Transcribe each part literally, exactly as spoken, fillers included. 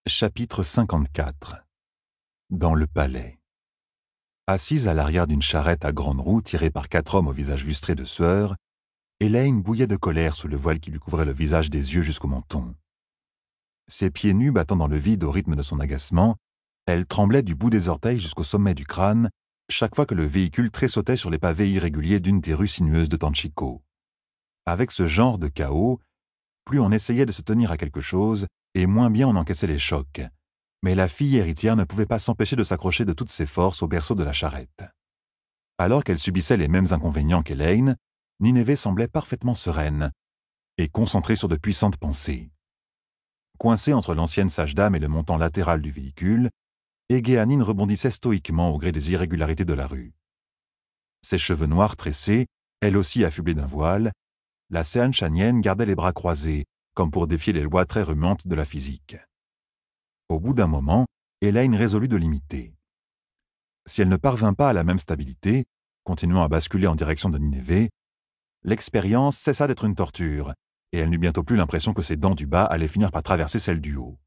Chapitre cinquante-quatre. Dans le palais. Assise à l'arrière d'une charrette à grandes roues tirée par quatre hommes au visage lustré de sueur, Elaine bouillait de colère sous le voile qui lui couvrait le visage des yeux jusqu'au menton. Ses pieds nus battant dans le vide au rythme de son agacement, elle tremblait du bout des orteils jusqu'au sommet du crâne chaque fois que le véhicule tressautait sur les pavés irréguliers d'une des rues sinueuses de Tanchico. Avec ce genre de chaos, plus on essayait de se tenir à quelque chose, et moins bien on encaissait les chocs. Mais la fille héritière ne pouvait pas s'empêcher de s'accrocher de toutes ses forces au berceau de la charrette. Alors qu'elle subissait les mêmes inconvénients qu'Elaine, Nineveh semblait parfaitement sereine et concentrée sur de puissantes pensées. Coincée entre l'ancienne sage-dame et le montant latéral du véhicule, Égéanine rebondissait stoïquement au gré des irrégularités de la rue. Ses cheveux noirs tressés, elle aussi affublée d'un voile, la Seanchanienne gardait les bras croisés, comme pour défier les lois très remuantes de la physique. Au bout d'un moment, Elaine résolut de l'imiter. Si elle ne parvint pas à la même stabilité, continuant à basculer en direction de Nineveh, l'expérience cessa d'être une torture, et elle n'eut bientôt plus l'impression que ses dents du bas allaient finir par traverser celles du haut.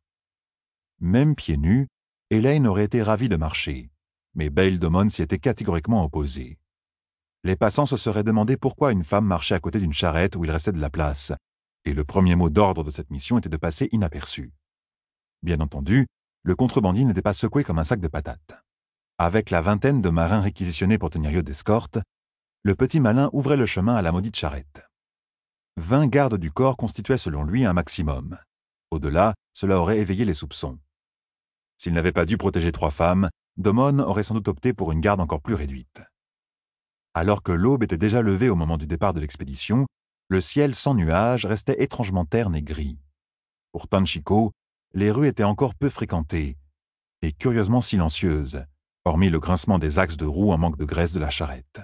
Même pieds nus, Elaine aurait été ravie de marcher, mais Bail Domon s'y était catégoriquement opposé. Les passants se seraient demandé pourquoi une femme marchait à côté d'une charrette où il restait de la place, et le premier mot d'ordre de cette mission était de passer inaperçu. Bien entendu, le contrebandier n'était pas secoué comme un sac de patates. Avec la vingtaine de marins réquisitionnés pour tenir lieu d'escorte, le petit malin ouvrait le chemin à la maudite charrette. Vingt gardes du corps constituaient selon lui un maximum. Au-delà, cela aurait éveillé les soupçons. S'il n'avait pas dû protéger trois femmes, Domon aurait sans doute opté pour une garde encore plus réduite. Alors que l'aube était déjà levée au moment du départ de l'expédition, le ciel sans nuages restait étrangement terne et gris. Pour Tanchico, les rues étaient encore peu fréquentées et curieusement silencieuses, hormis le grincement des axes de roues en manque de graisse de la charrette.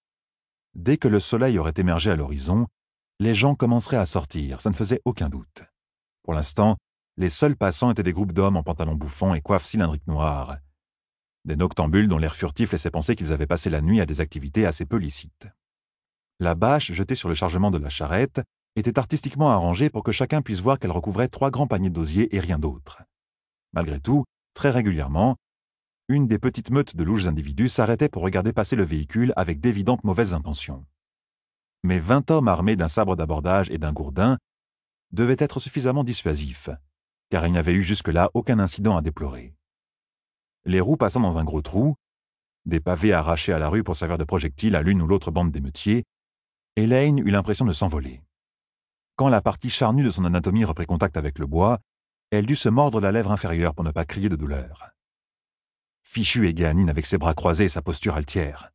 Dès que le soleil aurait émergé à l'horizon, les gens commenceraient à sortir, ça ne faisait aucun doute. Pour l'instant, les seuls passants étaient des groupes d'hommes en pantalons bouffants et coiffes cylindriques noires, des noctambules dont l'air furtif laissait penser qu'ils avaient passé la nuit à des activités assez peu licites. La bâche jetée sur le chargement de la charrette était artistiquement arrangée pour que chacun puisse voir qu'elle recouvrait trois grands paniers d'osier et rien d'autre. Malgré tout, très régulièrement, une des petites meutes de louches individus s'arrêtait pour regarder passer le véhicule avec d'évidentes mauvaises intentions. Mais vingt hommes armés d'un sabre d'abordage et d'un gourdin devaient être suffisamment dissuasifs, car il n'y avait eu jusque-là aucun incident à déplorer. Les roues passant dans un gros trou, des pavés arrachés à la rue pour servir de projectiles à l'une ou l'autre bande d'émeutiers, Elaine eut l'impression de s'envoler. Quand la partie charnue de son anatomie reprit contact avec le bois, elle dut se mordre la lèvre inférieure pour ne pas crier de douleur. Fichue Égéanine avec ses bras croisés et sa posture altière.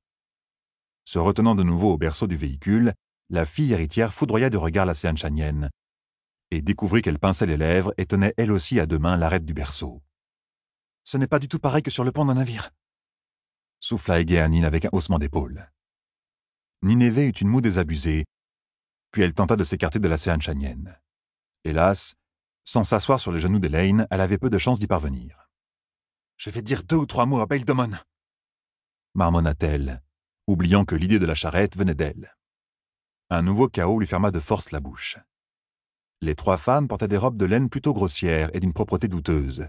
Se retenant de nouveau au berceau du véhicule, la fille héritière foudroya de regard la Seanchanienne et découvrit qu'elle pinçait les lèvres et tenait elle aussi à deux mains l'arête du berceau. « Ce n'est pas du tout pareil que sur le pont d'un navire !» souffla Égéanine avec un haussement d'épaule. Nineveh eut une moue désabusée, puis elle tenta de s'écarter de la Seanchanienne. Hélas, sans s'asseoir sur les genoux d'Elaine, elle avait peu de chance d'y parvenir. « Je vais dire deux ou trois mots à Bail Domon !» marmonna-t-elle, oubliant que l'idée de la charrette venait d'elle. Un nouveau chaos lui ferma de force la bouche. Les trois femmes portaient des robes de laine plutôt grossières et d'une propreté douteuse.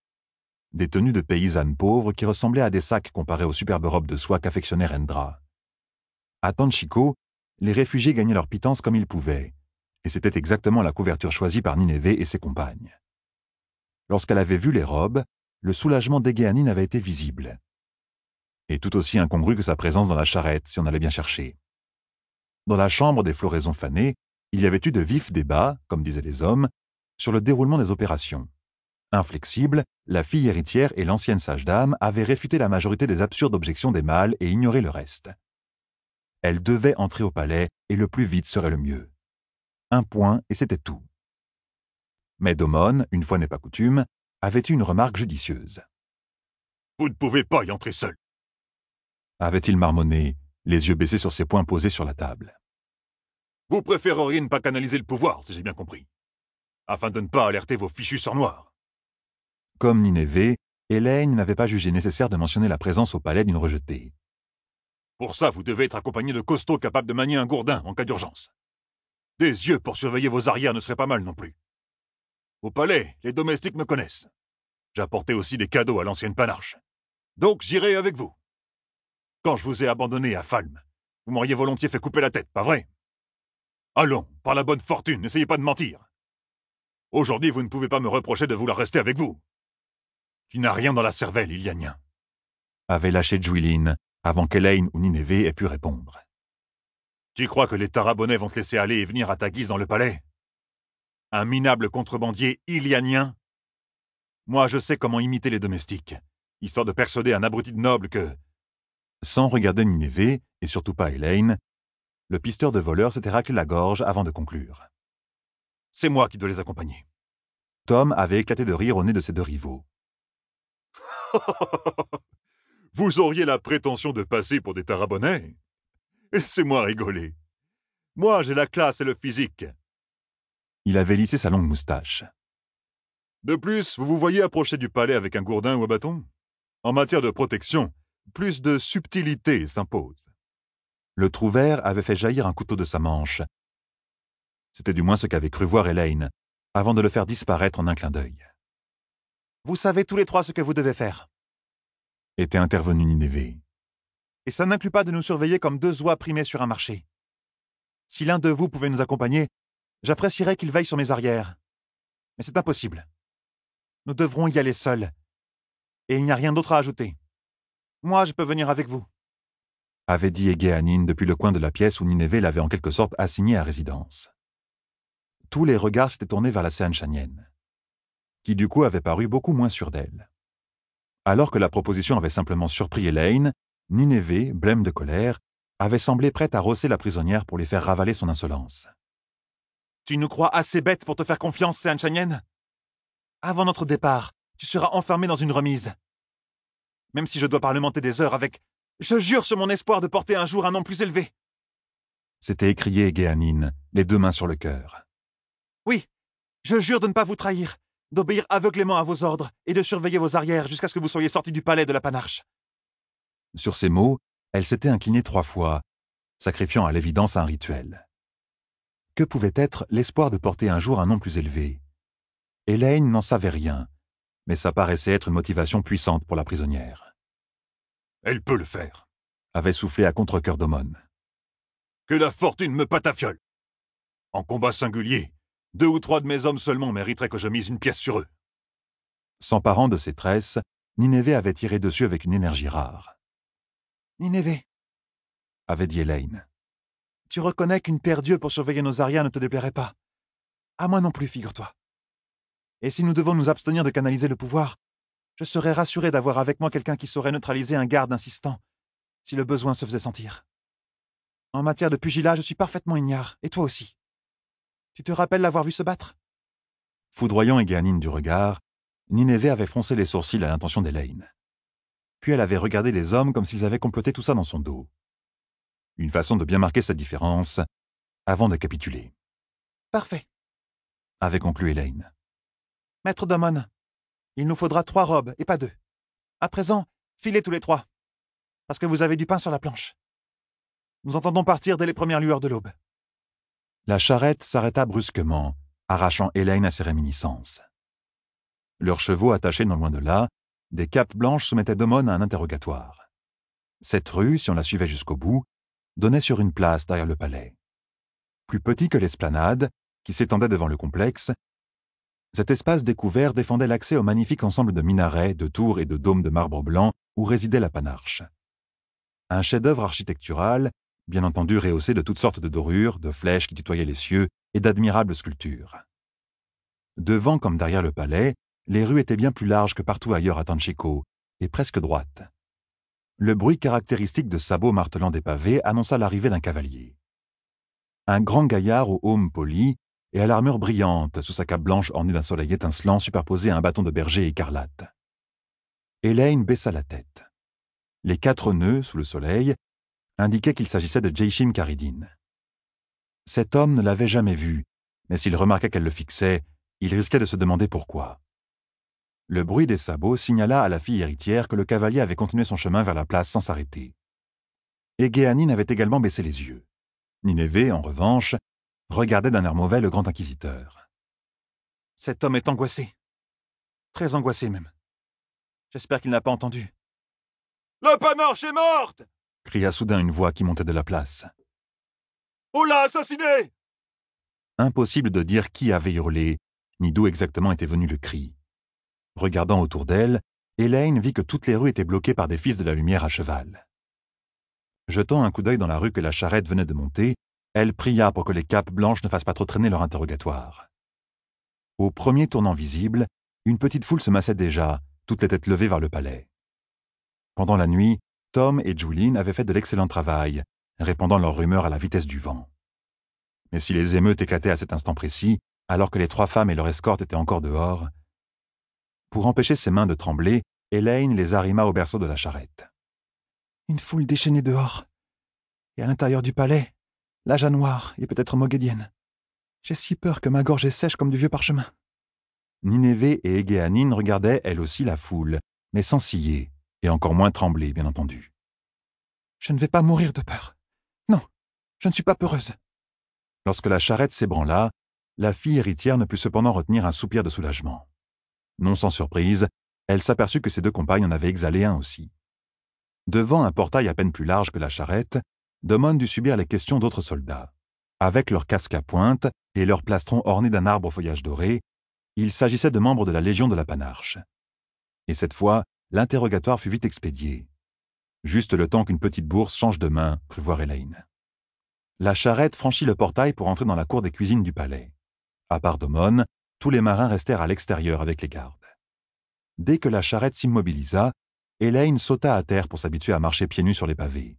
Des tenues de paysannes pauvres qui ressemblaient à des sacs comparés aux superbes robes de soie qu'affectionnait Rendra. À Tanchico, les réfugiés gagnaient leur pitance comme ils pouvaient, et c'était exactement la couverture choisie par Nineveh et ses compagnes. Lorsqu'elle avait vu les robes, le soulagement d'Égéanine avait été visible, et tout aussi incongru que sa présence dans la charrette, si on allait bien chercher. Dans la chambre des floraisons fanées, il y avait eu de vifs débats, comme disaient les hommes, sur le déroulement des opérations. Inflexible, la fille héritière et l'ancienne sage-dame avaient réfuté la majorité des absurdes objections des mâles et ignoré le reste. Elle devait entrer au palais, et le plus vite serait le mieux. Un point, et c'était tout. Mais Domon, une fois n'est pas coutume, avait eu une remarque judicieuse. « Vous ne pouvez pas y entrer seul !» avait-il marmonné, les yeux baissés sur ses poings posés sur la table. « Vous préféreriez ne pas canaliser le pouvoir, si j'ai bien compris, afin de ne pas alerter vos fichus sang noirs. » Comme Nineveh, Elaine n'avait pas jugé nécessaire de mentionner la présence au palais d'une rejetée. « Pour ça, vous devez être accompagné de costauds capables de manier un gourdin en cas d'urgence. Des yeux pour surveiller vos arrières ne serait pas mal non plus. Au palais, les domestiques me connaissent. J'apportais aussi des cadeaux à l'ancienne Panarche. Donc j'irai avec vous. Quand je vous ai abandonné à Falm, vous m'auriez volontiers fait couper la tête, pas vrai? Allons, par la bonne fortune, n'essayez pas de mentir. Aujourd'hui, vous ne pouvez pas me reprocher de vouloir rester avec vous. Tu n'as rien dans la cervelle, Ilianien. Avait lâché Juilin, avant qu'Elaine ou Nineveh aient pu répondre. Tu crois que les Tarabonnais vont te laisser aller et venir à ta guise dans le palais? Un minable contrebandier ilianien? Moi, je sais comment imiter les domestiques, histoire de persuader un abruti de noble que... Sans regarder Nineveh, et surtout pas Elaine, le pisteur de voleurs s'était raclé la gorge avant de conclure. C'est moi qui dois les accompagner. Tom avait éclaté de rire au nez de ses deux rivaux. Vous auriez la prétention de passer pour des Tarabonnais? Laissez-moi rigoler. Moi, j'ai la classe et le physique. Il avait lissé sa longue moustache. De plus, vous vous voyez approcher du palais avec un gourdin ou un bâton? En matière de protection, plus de subtilité s'impose. Le trouvère avait fait jaillir un couteau de sa manche. C'était du moins ce qu'avait cru voir Elaine, avant de le faire disparaître en un clin d'œil. « Vous savez tous les trois ce que vous devez faire. » était intervenu Nineveh. « Et ça n'inclut pas de nous surveiller comme deux oies primées sur un marché. Si l'un de vous pouvait nous accompagner, j'apprécierais qu'il veille sur mes arrières. Mais c'est impossible. Nous devrons y aller seuls. Et il n'y a rien d'autre à ajouter. Moi, je peux venir avec vous. » avait dit Egeanin depuis le coin de la pièce où Nineveh l'avait en quelque sorte assigné à résidence. Tous les regards s'étaient tournés vers la Seanchanienne, qui du coup avait paru beaucoup moins sûre d'elle. Alors que la proposition avait simplement surpris Elaine, Nineveh, blême de colère, avait semblé prête à rosser la prisonnière pour lui faire ravaler son insolence. « Tu nous crois assez bête pour te faire confiance, Seanchanienne? Avant notre départ, tu seras enfermée dans une remise. Même si je dois parlementer des heures avec... Je jure sur mon espoir de porter un jour un nom plus élevé. » s'était écrié Egeanin, les deux mains sur le cœur. « Oui, je jure de ne pas vous trahir, d'obéir aveuglément à vos ordres et de surveiller vos arrières jusqu'à ce que vous soyez sortis du palais de la Panarche. » Sur ces mots, elle s'était inclinée trois fois, sacrifiant à l'évidence un rituel. Que pouvait être l'espoir de porter un jour un nom plus élevé? Elaine n'en savait rien, mais ça paraissait être une motivation puissante pour la prisonnière. Elle peut le faire, avait soufflé à contre-cœur d'Aumône. Que la fortune me patafiole. En combat singulier, deux ou trois de mes hommes seulement mériteraient que je mise une pièce sur eux. S'emparant de ses tresses, Nineveh avait tiré dessus avec une énergie rare. « Nineveh, avait dit Elaine. Tu reconnais qu'une paire d'yeux pour surveiller nos arrières ne te déplairait pas. À moi non plus, figure-toi. Et si nous devons nous abstenir de canaliser le pouvoir, je serais rassuré d'avoir avec moi quelqu'un qui saurait neutraliser un garde insistant, si le besoin se faisait sentir. En matière de pugilat, je suis parfaitement ignare, et toi aussi. Tu te rappelles l'avoir vu se battre? » Foudroyant Egeanin du regard, Nineveh avait froncé les sourcils à l'intention d'Elaine. Puis elle avait regardé les hommes comme s'ils avaient comploté tout ça dans son dos. Une façon de bien marquer sa différence, avant de capituler. « Parfait, » avait conclu Elaine. « Maître d'Aumône, il nous faudra trois robes, et pas deux. À présent, filez tous les trois, parce que vous avez du pain sur la planche. Nous entendons partir dès les premières lueurs de l'aube. » La charrette s'arrêta brusquement, arrachant Elaine à ses réminiscences. Leurs chevaux attachés non loin de là, des capes blanches soumettaient d'Aumône à un interrogatoire. Cette rue, si on la suivait jusqu'au bout, donnait sur une place derrière le palais. Plus petit que l'esplanade, qui s'étendait devant le complexe, cet espace découvert défendait l'accès au magnifique ensemble de minarets, de tours et de dômes de marbre blanc où résidait la Panarche. Un chef-d'œuvre architectural, bien entendu rehaussé de toutes sortes de dorures, de flèches qui tutoyaient les cieux et d'admirables sculptures. Devant comme derrière le palais, les rues étaient bien plus larges que partout ailleurs à Tanchico, et presque droites. Le bruit caractéristique de sabots martelant des pavés annonça l'arrivée d'un cavalier. Un grand gaillard au aume poli et à l'armure brillante sous sa cape blanche ornée d'un soleil étincelant superposé à un bâton de berger écarlate. Elaine baissa la tête. Les quatre nœuds, sous le soleil, indiquaient qu'il s'agissait de Jeshim Caridin. Cet homme ne l'avait jamais vue, mais s'il remarquait qu'elle le fixait, il risquait de se demander pourquoi. Le bruit des sabots signala à la fille héritière que le cavalier avait continué son chemin vers la place sans s'arrêter. Egeanin avait également baissé les yeux. Nineveh, en revanche, regardait d'un air mauvais le grand inquisiteur. « Cet homme est angoissé. Très angoissé même. J'espère qu'il n'a pas entendu. « La Panarche est morte !» cria soudain une voix qui montait de la place. « On l'a assassinée !» Impossible de dire qui avait hurlé, ni d'où exactement était venu le cri. Regardant autour d'elle, Elaine vit que toutes les rues étaient bloquées par des fils de la lumière à cheval. Jetant un coup d'œil dans la rue que la charrette venait de monter, elle pria pour que les capes blanches ne fassent pas trop traîner leur interrogatoire. Au premier tournant visible, une petite foule se massait déjà, toutes les têtes levées vers le palais. Pendant la nuit, Tom et Juline avaient fait de l'excellent travail, répandant leurs rumeurs à la vitesse du vent. Mais si les émeutes éclataient à cet instant précis, alors que les trois femmes et leur escorte étaient encore dehors, pour empêcher ses mains de trembler, Elaine les arrima au berceau de la charrette. Une foule déchaînée dehors. Et à l'intérieur du palais, l'Aja noire et peut-être Moghedienne. J'ai si peur que ma gorge est sèche comme du vieux parchemin. Ninévé et Égéanine regardaient elles aussi la foule, mais sans scier, et encore moins trembler, bien entendu. Je ne vais pas mourir de peur. Non, je ne suis pas peureuse. Lorsque la charrette s'ébranla, la fille héritière ne put cependant retenir un soupir de soulagement. Non sans surprise, elle s'aperçut que ses deux compagnes en avaient exhalé un aussi. Devant un portail à peine plus large que la charrette, Domon dut subir les questions d'autres soldats. Avec leurs casques à pointe et leurs plastrons ornés d'un arbre au feuillage doré, il s'agissait de membres de la Légion de la Panarche. Et cette fois, l'interrogatoire fut vite expédié. Juste le temps qu'une petite bourse change de main, crut voir Elaine. La charrette franchit le portail pour entrer dans la cour des cuisines du palais. À part Domon, tous les marins restèrent à l'extérieur avec les gardes. Dès que la charrette s'immobilisa, Elaine sauta à terre pour s'habituer à marcher pieds nus sur les pavés.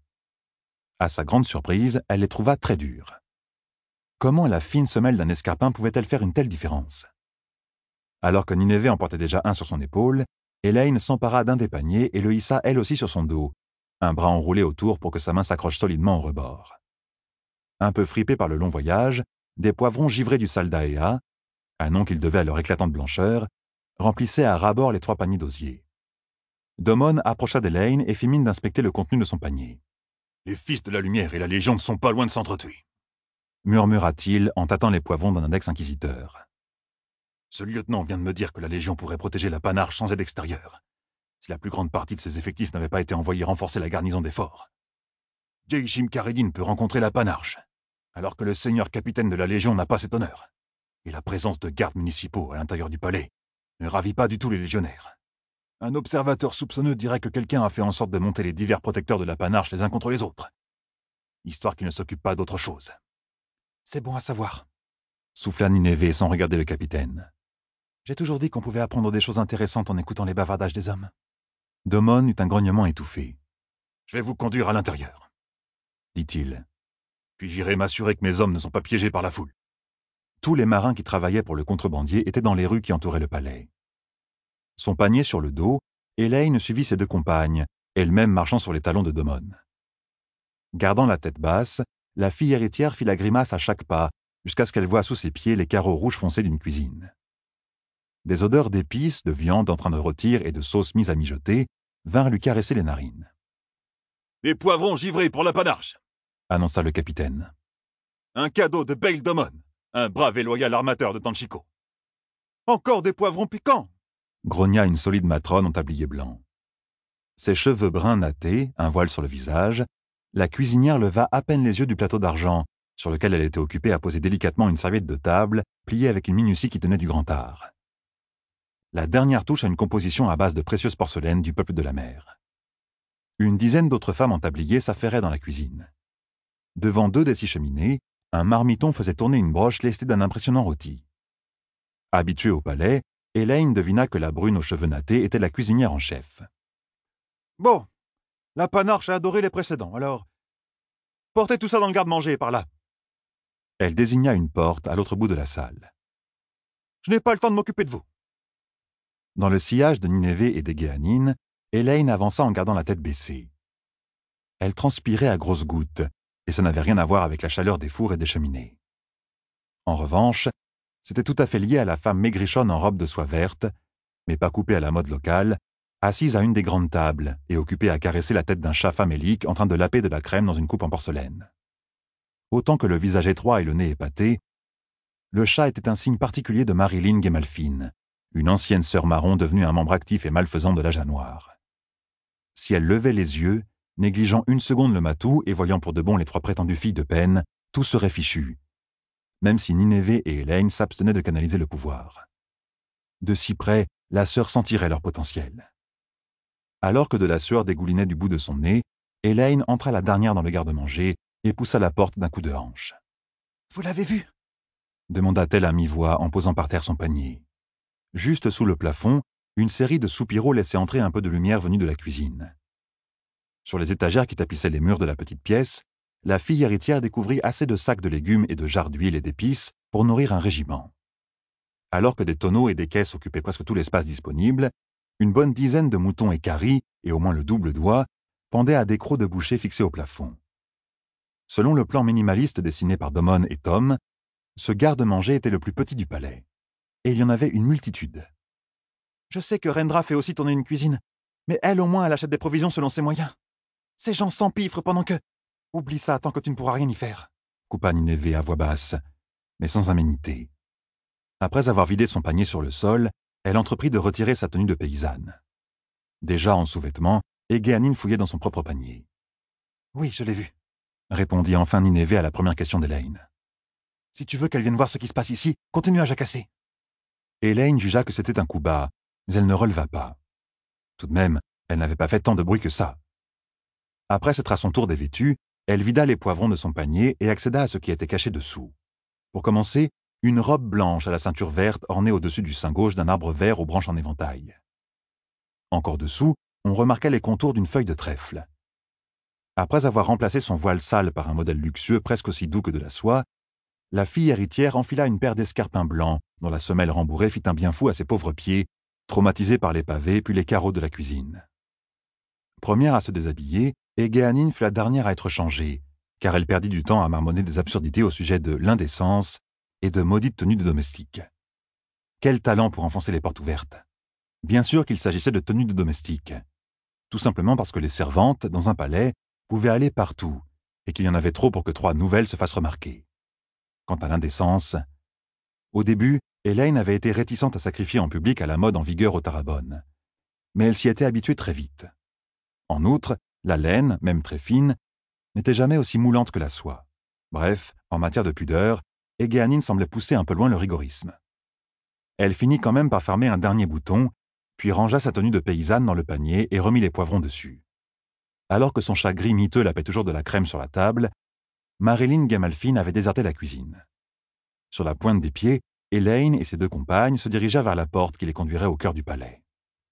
À sa grande surprise, elle les trouva très dures. Comment la fine semelle d'un escarpin pouvait-elle faire une telle différence? Alors que Ninévé en portait déjà un sur son épaule, Elaine s'empara d'un des paniers et le hissa elle aussi sur son dos, un bras enroulé autour pour que sa main s'accroche solidement au rebord. Un peu fripés par le long voyage, des poivrons givrés du Saldaea, un nom qu'ils devaient à leur éclatante blancheur, remplissaient à ras-bord les trois paniers d'osier. Domon approcha d'Elaine et fit mine d'inspecter le contenu de son panier. « Les fils de la lumière et la Légion ne sont pas loin de s'entretuer, » murmura-t-il en tâtant les poivrons d'un index inquisiteur. « Ce lieutenant vient de me dire que la Légion pourrait protéger la Panarche sans aide extérieure, si la plus grande partie de ses effectifs n'avait pas été envoyée renforcer la garnison des forts. Jayshim Karedin peut rencontrer la Panarche, alors que le seigneur capitaine de la Légion n'a pas cet honneur. Et la présence de gardes municipaux à l'intérieur du palais ne ravit pas du tout les légionnaires. Un observateur soupçonneux dirait que quelqu'un a fait en sorte de monter les divers protecteurs de la Panarche les uns contre les autres, histoire qu'ils ne s'occupent pas d'autre chose. »« C'est bon à savoir, » souffla Ninévé sans regarder le capitaine. « J'ai toujours dit qu'on pouvait apprendre des choses intéressantes en écoutant les bavardages des hommes. » Domon eut un grognement étouffé. « Je vais vous conduire à l'intérieur, » dit-il. « Puis j'irai m'assurer que mes hommes ne sont pas piégés par la foule. » Tous les marins qui travaillaient pour le contrebandier étaient dans les rues qui entouraient le palais. Son panier sur le dos, Elaine suivit ses deux compagnes, elle-même marchant sur les talons de Domon. Gardant la tête basse, la fille héritière fit la grimace à chaque pas, jusqu'à ce qu'elle voie sous ses pieds les carreaux rouges foncés d'une cuisine. Des odeurs d'épices, de viande en train de rôtir et de sauce mise à mijoter vinrent lui caresser les narines. « Des poivrons givrés pour la Panarche !» annonça le capitaine. « Un cadeau de Bail Domon, un brave et loyal armateur de Tanchico. »« Encore des poivrons piquants !» grogna une solide matrone en tablier blanc. Ses cheveux bruns nattés, un voile sur le visage, la cuisinière leva à peine les yeux du plateau d'argent, sur lequel elle était occupée à poser délicatement une serviette de table, pliée avec une minutie qui tenait du grand art. La dernière touche à une composition à base de précieuses porcelaines du peuple de la mer. Une dizaine d'autres femmes en tablier s'affairaient dans la cuisine. Devant deux des six cheminées, un marmiton faisait tourner une broche lestée d'un impressionnant rôti. Habituée au palais, Elaine devina que la brune aux cheveux nattés était la cuisinière en chef. « Bon, la Panarche a adoré les précédents, alors portez tout ça dans le garde-manger, par là. » Elle désigna une porte à l'autre bout de la salle. « Je n'ai pas le temps de m'occuper de vous. » Dans le sillage de Ninévé et d'Égéanine, Elaine avança en gardant la tête baissée. Elle transpirait à grosses gouttes, et ça n'avait rien à voir avec la chaleur des fours et des cheminées. En revanche, c'était tout à fait lié à la femme maigrichonne en robe de soie verte, mais pas coupée à la mode locale, assise à une des grandes tables et occupée à caresser la tête d'un chat famélique en train de laper de la crème dans une coupe en porcelaine. Autant que le visage étroit et le nez épaté, le chat était un signe particulier de Marilyn Gemalfine, une ancienne sœur marron devenue un membre actif et malfaisant de l'âge noir. Si elle levait les yeux, négligeant une seconde le matou et voyant pour de bon les trois prétendues filles de peine, tout serait fichu, même si Nineveh et Elaine s'abstenaient de canaliser le pouvoir. De si près, la sœur sentirait leur potentiel. Alors que de la sueur dégoulinait du bout de son nez, Elaine entra la dernière dans le garde-manger et poussa la porte d'un coup de hanche. « Vous l'avez vu ?» demanda-t-elle à mi-voix en posant par terre son panier. Juste sous le plafond, une série de soupiraux laissait entrer un peu de lumière venue de la cuisine. Sur les étagères qui tapissaient les murs de la petite pièce, la fille héritière découvrit assez de sacs de légumes et de jarres d'huile et d'épices pour nourrir un régiment. Alors que des tonneaux et des caisses occupaient presque tout l'espace disponible, une bonne dizaine de moutons équarris, et au moins le double d'oies, pendaient à des crocs de boucher fixés au plafond. Selon le plan minimaliste dessiné par Domon et Tom, ce garde-manger était le plus petit du palais. Et il y en avait une multitude. Je sais que Rendra fait aussi tourner une cuisine, mais elle au moins elle achète des provisions selon ses moyens. Ces gens s'empiffrent pendant que... Oublie ça tant que tu ne pourras rien y faire. Coupa Nineveh à voix basse, mais sans aménité. Après avoir vidé son panier sur le sol, elle entreprit de retirer sa tenue de paysanne. Déjà en sous-vêtements, Egeanine fouillait dans son propre panier. « Oui, je l'ai vu, » répondit enfin Nineveh à la première question d'Elaine. « Si tu veux qu'elle vienne voir ce qui se passe ici, continue à jacasser. » Elaine jugea que c'était un coup bas, mais elle ne releva pas. Tout de même, elle n'avait pas fait tant de bruit que ça. Après s'être à son tour dévêtue, elle vida les poivrons de son panier et accéda à ce qui était caché dessous. Pour commencer, une robe blanche à la ceinture verte ornée au-dessus du sein gauche d'un arbre vert aux branches en éventail. Encore dessous, on remarquait les contours d'une feuille de trèfle. Après avoir remplacé son voile sale par un modèle luxueux presque aussi doux que de la soie, la fille héritière enfila une paire d'escarpins blancs dont la semelle rembourrée fit un bien fou à ses pauvres pieds, traumatisés par les pavés puis les carreaux de la cuisine. Première à se déshabiller, Egeanine fut la dernière à être changée, car elle perdit du temps à marmonner des absurdités au sujet de l'indécence et de maudites tenues de domestiques. Quel talent pour enfoncer les portes ouvertes! Bien sûr qu'il s'agissait de tenues de domestiques. Tout simplement parce que les servantes, dans un palais, pouvaient aller partout, et qu'il y en avait trop pour que trois nouvelles se fassent remarquer. Quant à l'indécence, au début, Elaine avait été réticente à sacrifier en public à la mode en vigueur au Tarabonne. Mais elle s'y était habituée très vite. En outre, la laine, même très fine, n'était jamais aussi moulante que la soie. Bref, en matière de pudeur, Egeanine semblait pousser un peu loin le rigorisme. Elle finit quand même par fermer un dernier bouton, puis rangea sa tenue de paysanne dans le panier et remit les poivrons dessus. Alors que son chat gris miteux lapait toujours de la crème sur la table, Marilyn Gamalfine avait déserté la cuisine. Sur la pointe des pieds, Elaine et ses deux compagnes se dirigèrent vers la porte qui les conduirait au cœur du palais.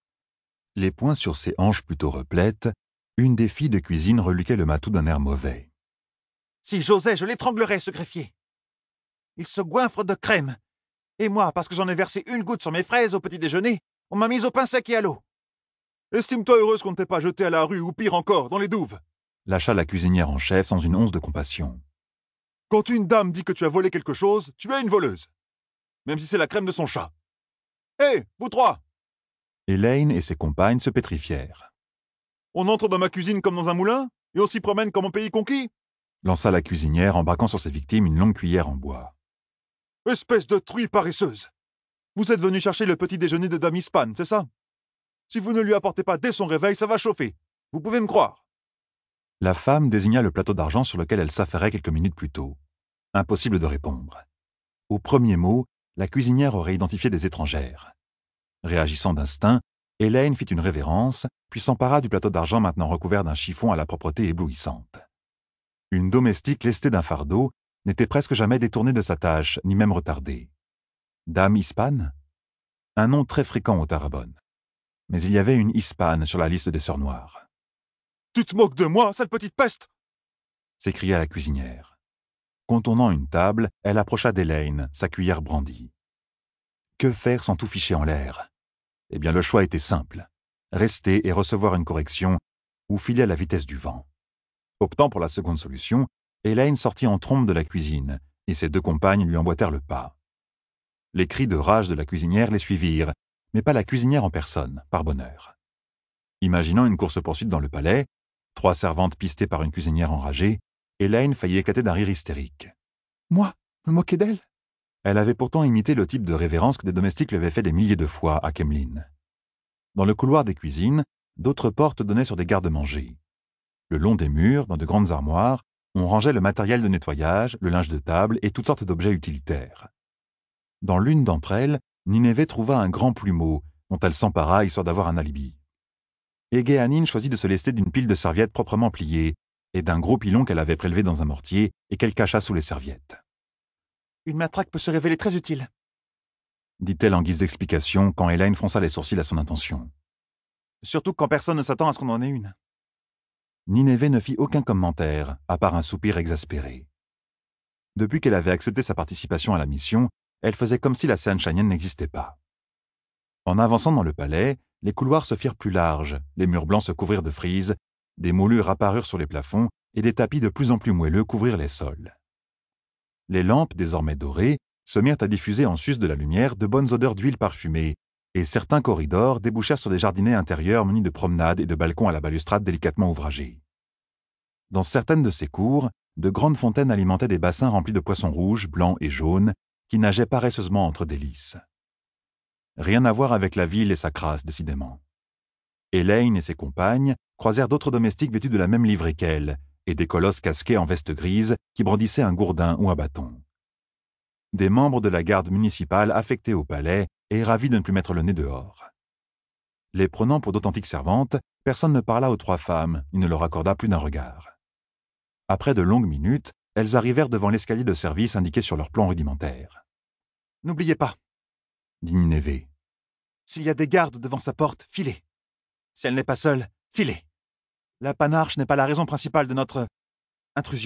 Les poings sur ses hanches plutôt replètes, une des filles de cuisine reluquait le matou d'un air mauvais. « Si j'osais, je l'étranglerais, ce greffier. Il se goinfre de crème. Et moi, parce que j'en ai versé une goutte sur mes fraises au petit déjeuner, on m'a mise au pain sec et à l'eau. Estime-toi heureuse qu'on ne t'ait pas jetée à la rue, ou pire encore, dans les douves. » lâcha la cuisinière en chef sans une once de compassion. « Quand une dame dit que tu as volé quelque chose, tu es une voleuse. Même si c'est la crème de son chat. Hé, hey, vous trois !» Elaine et ses compagnes se pétrifièrent. « On entre dans ma cuisine comme dans un moulin, et on s'y promène comme en pays conquis ?» lança la cuisinière en braquant sur ses victimes une longue cuillère en bois. « Espèce de truie paresseuse! Vous êtes venu chercher le petit déjeuner de Dame Ispan, c'est ça? Si vous ne lui apportez pas dès son réveil, ça va chauffer. Vous pouvez me croire. » La femme désigna le plateau d'argent sur lequel elle s'affairait quelques minutes plus tôt. Impossible de répondre. Au premier mot, la cuisinière aurait identifié des étrangères. Réagissant d'instinct, Elaine fit une révérence, puis s'empara du plateau d'argent maintenant recouvert d'un chiffon à la propreté éblouissante. Une domestique lestée d'un fardeau n'était presque jamais détournée de sa tâche, ni même retardée. Dame Ispan? Un nom très fréquent au Tarabonne. Mais il y avait une Ispan sur la liste des sœurs noires. « Tu te moques de moi, sale petite peste !» s'écria la cuisinière. Contournant une table, elle approcha d'Elaine, sa cuillère brandie. Que faire sans tout ficher en l'air? Eh bien, le choix était simple. Rester et recevoir une correction, ou filer à la vitesse du vent. Optant pour la seconde solution, Elaine sortit en trombe de la cuisine, et ses deux compagnes lui emboîtèrent le pas. Les cris de rage de la cuisinière les suivirent, mais pas la cuisinière en personne, par bonheur. Imaginant une course-poursuite dans le palais, trois servantes pistées par une cuisinière enragée, Elaine faillit éclater d'un rire hystérique. « Moi, me moquer d'elle? Elle avait pourtant imité le type de révérence que des domestiques lui avaient fait des milliers de fois à Kemlin. Dans le couloir des cuisines, d'autres portes donnaient sur des garde-manger. Le long des murs, dans de grandes armoires, on rangeait le matériel de nettoyage, le linge de table et toutes sortes d'objets utilitaires. Dans l'une d'entre elles, Nineveh trouva un grand plumeau, dont elle s'empara histoire d'avoir un alibi. Egeanin choisit de se lester d'une pile de serviettes proprement pliées et d'un gros pilon qu'elle avait prélevé dans un mortier et qu'elle cacha sous les serviettes. « Une matraque peut se révéler très utile, » dit-elle en guise d'explication quand Elaine fronça les sourcils à son intention. Surtout quand personne ne s'attend à ce qu'on en ait une. Nineveh ne fit aucun commentaire, à part un soupir exaspéré. Depuis qu'elle avait accepté sa participation à la mission, elle faisait comme si la Seanchanien n'existait pas. En avançant dans le palais, les couloirs se firent plus larges, les murs blancs se couvrirent de frises, des moulures apparurent sur les plafonds et des tapis de plus en plus moelleux couvrirent les sols. Les lampes, désormais dorées, se mirent à diffuser en sus de la lumière de bonnes odeurs d'huile parfumée, et certains corridors débouchèrent sur des jardinets intérieurs munis de promenades et de balcons à la balustrade délicatement ouvragés. Dans certaines de ces cours, de grandes fontaines alimentaient des bassins remplis de poissons rouges, blancs et jaunes, qui nageaient paresseusement entre des lys. Rien à voir avec la ville et sa crasse, décidément. Elaine et ses compagnes croisèrent d'autres domestiques vêtus de la même livrée qu'elles, et des colosses casqués en veste grise qui brandissaient un gourdin ou un bâton. Des membres de la garde municipale affectés au palais et ravis de ne plus mettre le nez dehors. Les prenant pour d'authentiques servantes, personne ne parla aux trois femmes, ni ne leur accorda plus d'un regard. Après de longues minutes, elles arrivèrent devant l'escalier de service indiqué sur leur plan rudimentaire. « N'oubliez pas, » dit Nineveh. « s'il y a des gardes devant sa porte, filez. Si elle n'est pas seule, filez. La panarche n'est pas la raison principale de notre intrusion. »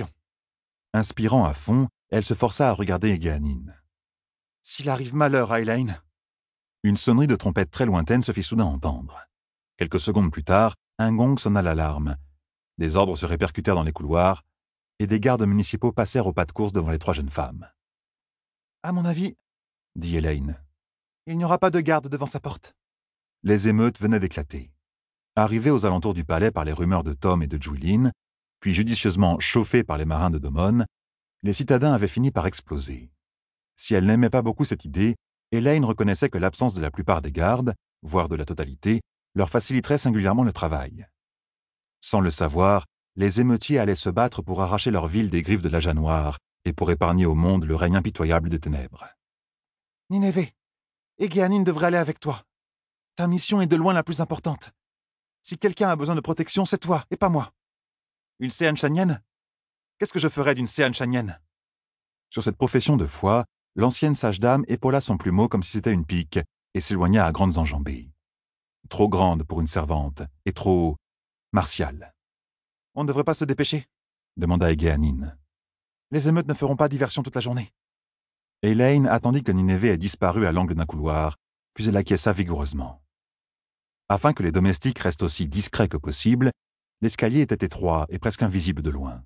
Inspirant à fond, elle se força à regarder Egeanin. « S'il arrive malheur à Elaine... » Une sonnerie de trompette très lointaine se fit soudain entendre. Quelques secondes plus tard, un gong sonna l'alarme. Des ordres se répercutèrent dans les couloirs, et des gardes municipaux passèrent au pas de course devant les trois jeunes femmes. « À mon avis, » dit Elaine, « il n'y aura pas de garde devant sa porte. » Les émeutes venaient d'éclater. Arrivés aux alentours du palais par les rumeurs de Tom et de Juilin, puis judicieusement chauffés par les marins de Domon, les citadins avaient fini par exploser. Si elle n'aimait pas beaucoup cette idée, Elaine reconnaissait que l'absence de la plupart des gardes, voire de la totalité, leur faciliterait singulièrement le travail. Sans le savoir, les émeutiers allaient se battre pour arracher leur ville des griffes de l'Aja Noir et pour épargner au monde le règne impitoyable des ténèbres. « Nineveh, Egeanin devrait aller avec toi. Ta mission est de loin la plus importante. Si quelqu'un a besoin de protection, c'est toi et pas moi. Une Seanchanien? Qu'est-ce que je ferais d'une Seanchanien ?» Sur cette profession de foi, l'ancienne sage-dame épaula son plumeau comme si c'était une pique et s'éloigna à grandes enjambées. Trop grande pour une servante et trop martiale. « On ne devrait pas se dépêcher ?» demanda Egeanin. « Les émeutes ne feront pas diversion toute la journée. » Elaine attendit que Nineveh ait disparu à l'angle d'un couloir, puis elle acquiesça vigoureusement. Afin que les domestiques restent aussi discrets que possible, l'escalier était étroit et presque invisible de loin.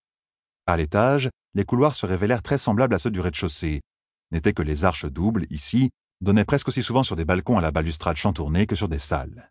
À l'étage, les couloirs se révélèrent très semblables à ceux du rez-de-chaussée, n'étaient que les arches doubles, ici, donnaient presque aussi souvent sur des balcons à la balustrade chantournée que sur des salles.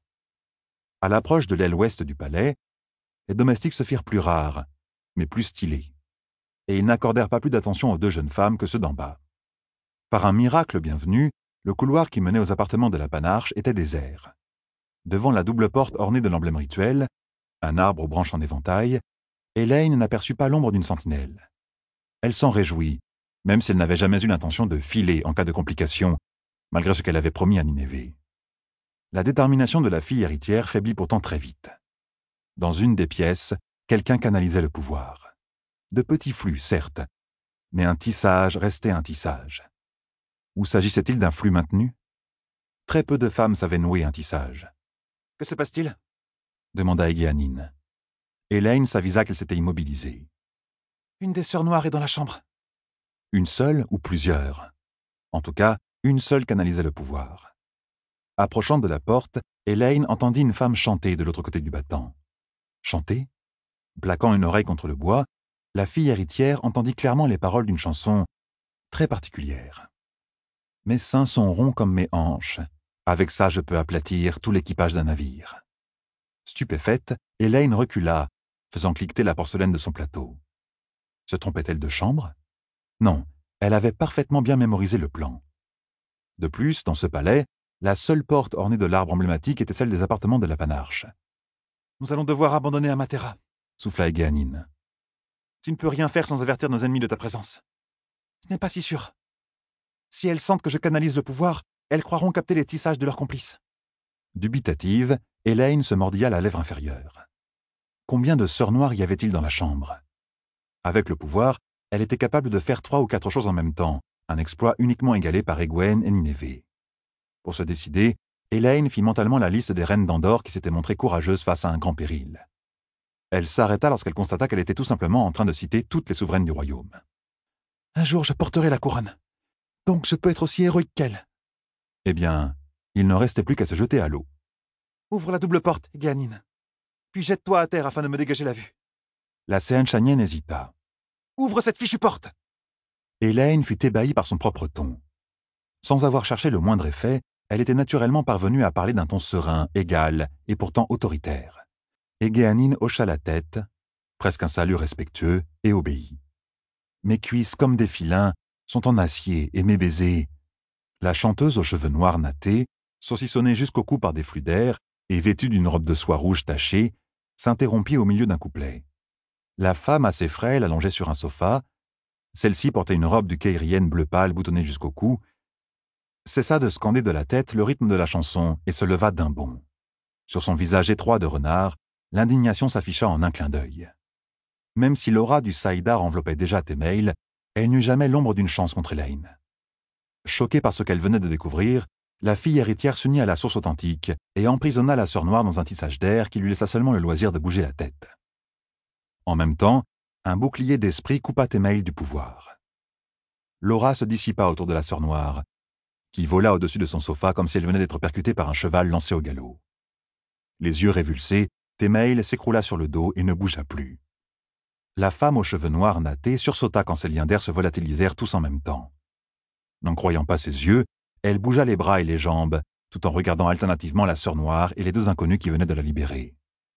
À l'approche de l'aile ouest du palais, les domestiques se firent plus rares, mais plus stylés, et ils n'accordèrent pas plus d'attention aux deux jeunes femmes que ceux d'en bas. Par un miracle bienvenu, le couloir qui menait aux appartements de la panarche était désert. Devant la double porte ornée de l'emblème rituel, un arbre aux branches en éventail, Elaine n'aperçut pas l'ombre d'une sentinelle. Elle s'en réjouit, même si elle n'avait jamais eu l'intention de filer en cas de complication, malgré ce qu'elle avait promis à Nineveh. La détermination de la fille héritière faiblit pourtant très vite. Dans une des pièces, quelqu'un canalisait le pouvoir. De petits flux, certes, mais un tissage restait un tissage. Ou s'agissait-il d'un flux maintenu? Très peu de femmes savaient nouer un tissage. « Que se passe-t-il » demanda Egeanin. Elaine s'avisa qu'elle s'était immobilisée. « Une des sœurs noires est dans la chambre. » Une seule ou plusieurs? En tout cas, une seule canalisait le pouvoir. Approchant de la porte, Elaine entendit une femme chanter de l'autre côté du battant. Chanter? Plaquant une oreille contre le bois, la fille héritière entendit clairement les paroles d'une chanson très particulière. « Mes seins sont ronds comme mes hanches. Avec ça, je peux aplatir tout l'équipage d'un navire. » Stupéfaite, Elaine recula, faisant cliqueter la porcelaine de son plateau. Se trompait-elle de chambre? Non, Elle avait parfaitement bien mémorisé le plan. De plus, dans ce palais, la seule porte ornée de l'arbre emblématique était celle des appartements de la Panarche. « Nous allons devoir abandonner Amatera, » souffla Egeanine. « Tu ne peux rien faire sans avertir nos ennemis de ta présence. Ce n'est pas si sûr. Si elles sentent que je canalise le pouvoir, elles croiront capter les tissages de leurs complices. » Dubitative, Elaine se mordilla la lèvre inférieure. Combien de sœurs noires y avait-il dans la chambre? Avec le pouvoir, elle était capable de faire trois ou quatre choses en même temps, un exploit uniquement égalé par Egwene et Nineveh. Pour se décider, Elaine fit mentalement la liste des reines d'Andorre qui s'étaient montrées courageuses face à un grand péril. Elle s'arrêta lorsqu'elle constata qu'elle était tout simplement en train de citer toutes les souveraines du royaume. « Un jour, je porterai la couronne. Donc je peux être aussi héroïque qu'elle. » Eh bien, il ne restait plus qu'à se jeter à l'eau. « Ouvre la double porte, Egeanine. Puis jette-toi à terre afin de me dégager la vue. » La Seanchanienne hésita. « Ouvre cette fichue porte !» Elaine fut ébahie par son propre ton. Sans avoir cherché le moindre effet, elle était naturellement parvenue à parler d'un ton serein, égal et pourtant autoritaire. Egeanine hocha la tête, presque un salut respectueux, et obéit. Mes cuisses, comme des filins, sont en acier et mes baisers. La chanteuse aux cheveux noirs nattés, saucissonnée jusqu'au cou par des flux d'air et vêtue d'une robe de soie rouge tachée, s'interrompit au milieu d'un couplet. La femme assez frêle allongée sur un sofa, celle-ci portait une robe du caïrienne bleu pâle boutonnée jusqu'au cou, cessa de scander de la tête le rythme de la chanson et se leva d'un bond. Sur son visage étroit de renard, l'indignation s'afficha en un clin d'œil. Même si l'aura du Saïdar enveloppait déjà Témail, elle n'eut jamais l'ombre d'une chance contre Elaine. Choquée par ce qu'elle venait de découvrir, la fille héritière s'unit à la source authentique et emprisonna la sœur noire dans un tissage d'air qui lui laissa seulement le loisir de bouger la tête. En même temps, un bouclier d'esprit coupa Témail du pouvoir. L'aura se dissipa autour de la sœur noire, qui vola au-dessus de son sofa comme si elle venait d'être percutée par un cheval lancé au galop. Les yeux révulsés, Témail s'écroula sur le dos et ne bougea plus. La femme aux cheveux noirs nattés sursauta quand ses liens d'air se volatilisèrent tous en même temps. N'en croyant pas ses yeux, elle bougea les bras et les jambes, tout en regardant alternativement la sœur noire et les deux inconnus qui venaient de la libérer.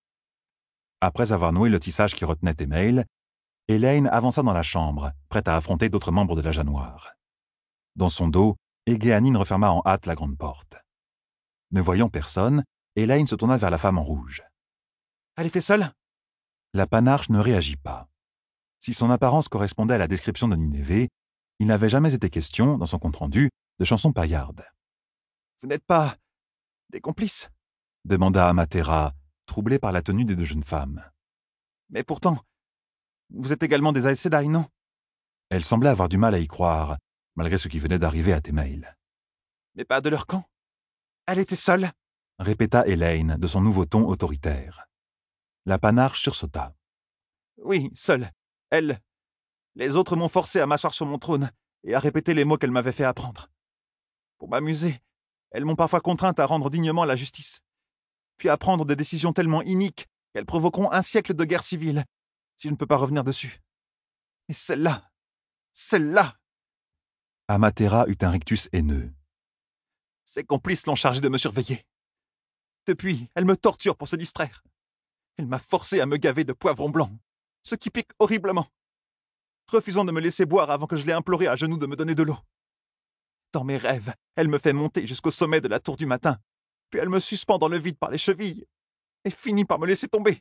Après avoir noué le tissage qui retenait Témail, Elaine avança dans la chambre, prête à affronter d'autres membres de la Janoire. Noire. Dans son dos, Egeanine referma en hâte la grande porte. Ne voyant personne, Elaine se tourna vers la femme en rouge. « Elle était seule ?» La Panarche ne réagit pas. Si son apparence correspondait à la description de Nineveh, il n'avait jamais été question, dans son compte-rendu, de chansons paillardes. « Vous n'êtes pas des complices ?» demanda Amatera, troublée par la tenue des deux jeunes femmes. « Mais pourtant, vous êtes également des Aes Sedai, non ?» Elle semblait avoir du mal à y croire, malgré ce qui venait d'arriver à Témail. « Mais pas de leur camp. Elle était seule ?» répéta Elaine de son nouveau ton autoritaire. La Panarche sursauta. « Oui, seule. Elle. Les autres m'ont forcé à m'asseoir sur mon trône et à répéter les mots qu'elle m'avait fait apprendre. Pour m'amuser, elles m'ont parfois contrainte à rendre dignement la justice, puis à prendre des décisions tellement iniques qu'elles provoqueront un siècle de guerre civile, si je ne peux pas revenir dessus. Mais celle-là, celle-là !» Amatera eut un rictus haineux. « Ses complices l'ont chargée de me surveiller. Depuis, elle me torture pour se distraire. Elle m'a forcé à me gaver de poivron blanc, ce qui pique horriblement, refusant de me laisser boire avant que je l'ai imploré à genoux de me donner de l'eau. Dans mes rêves, elle me fait monter jusqu'au sommet de la tour du matin, puis elle me suspend dans le vide par les chevilles et finit par me laisser tomber.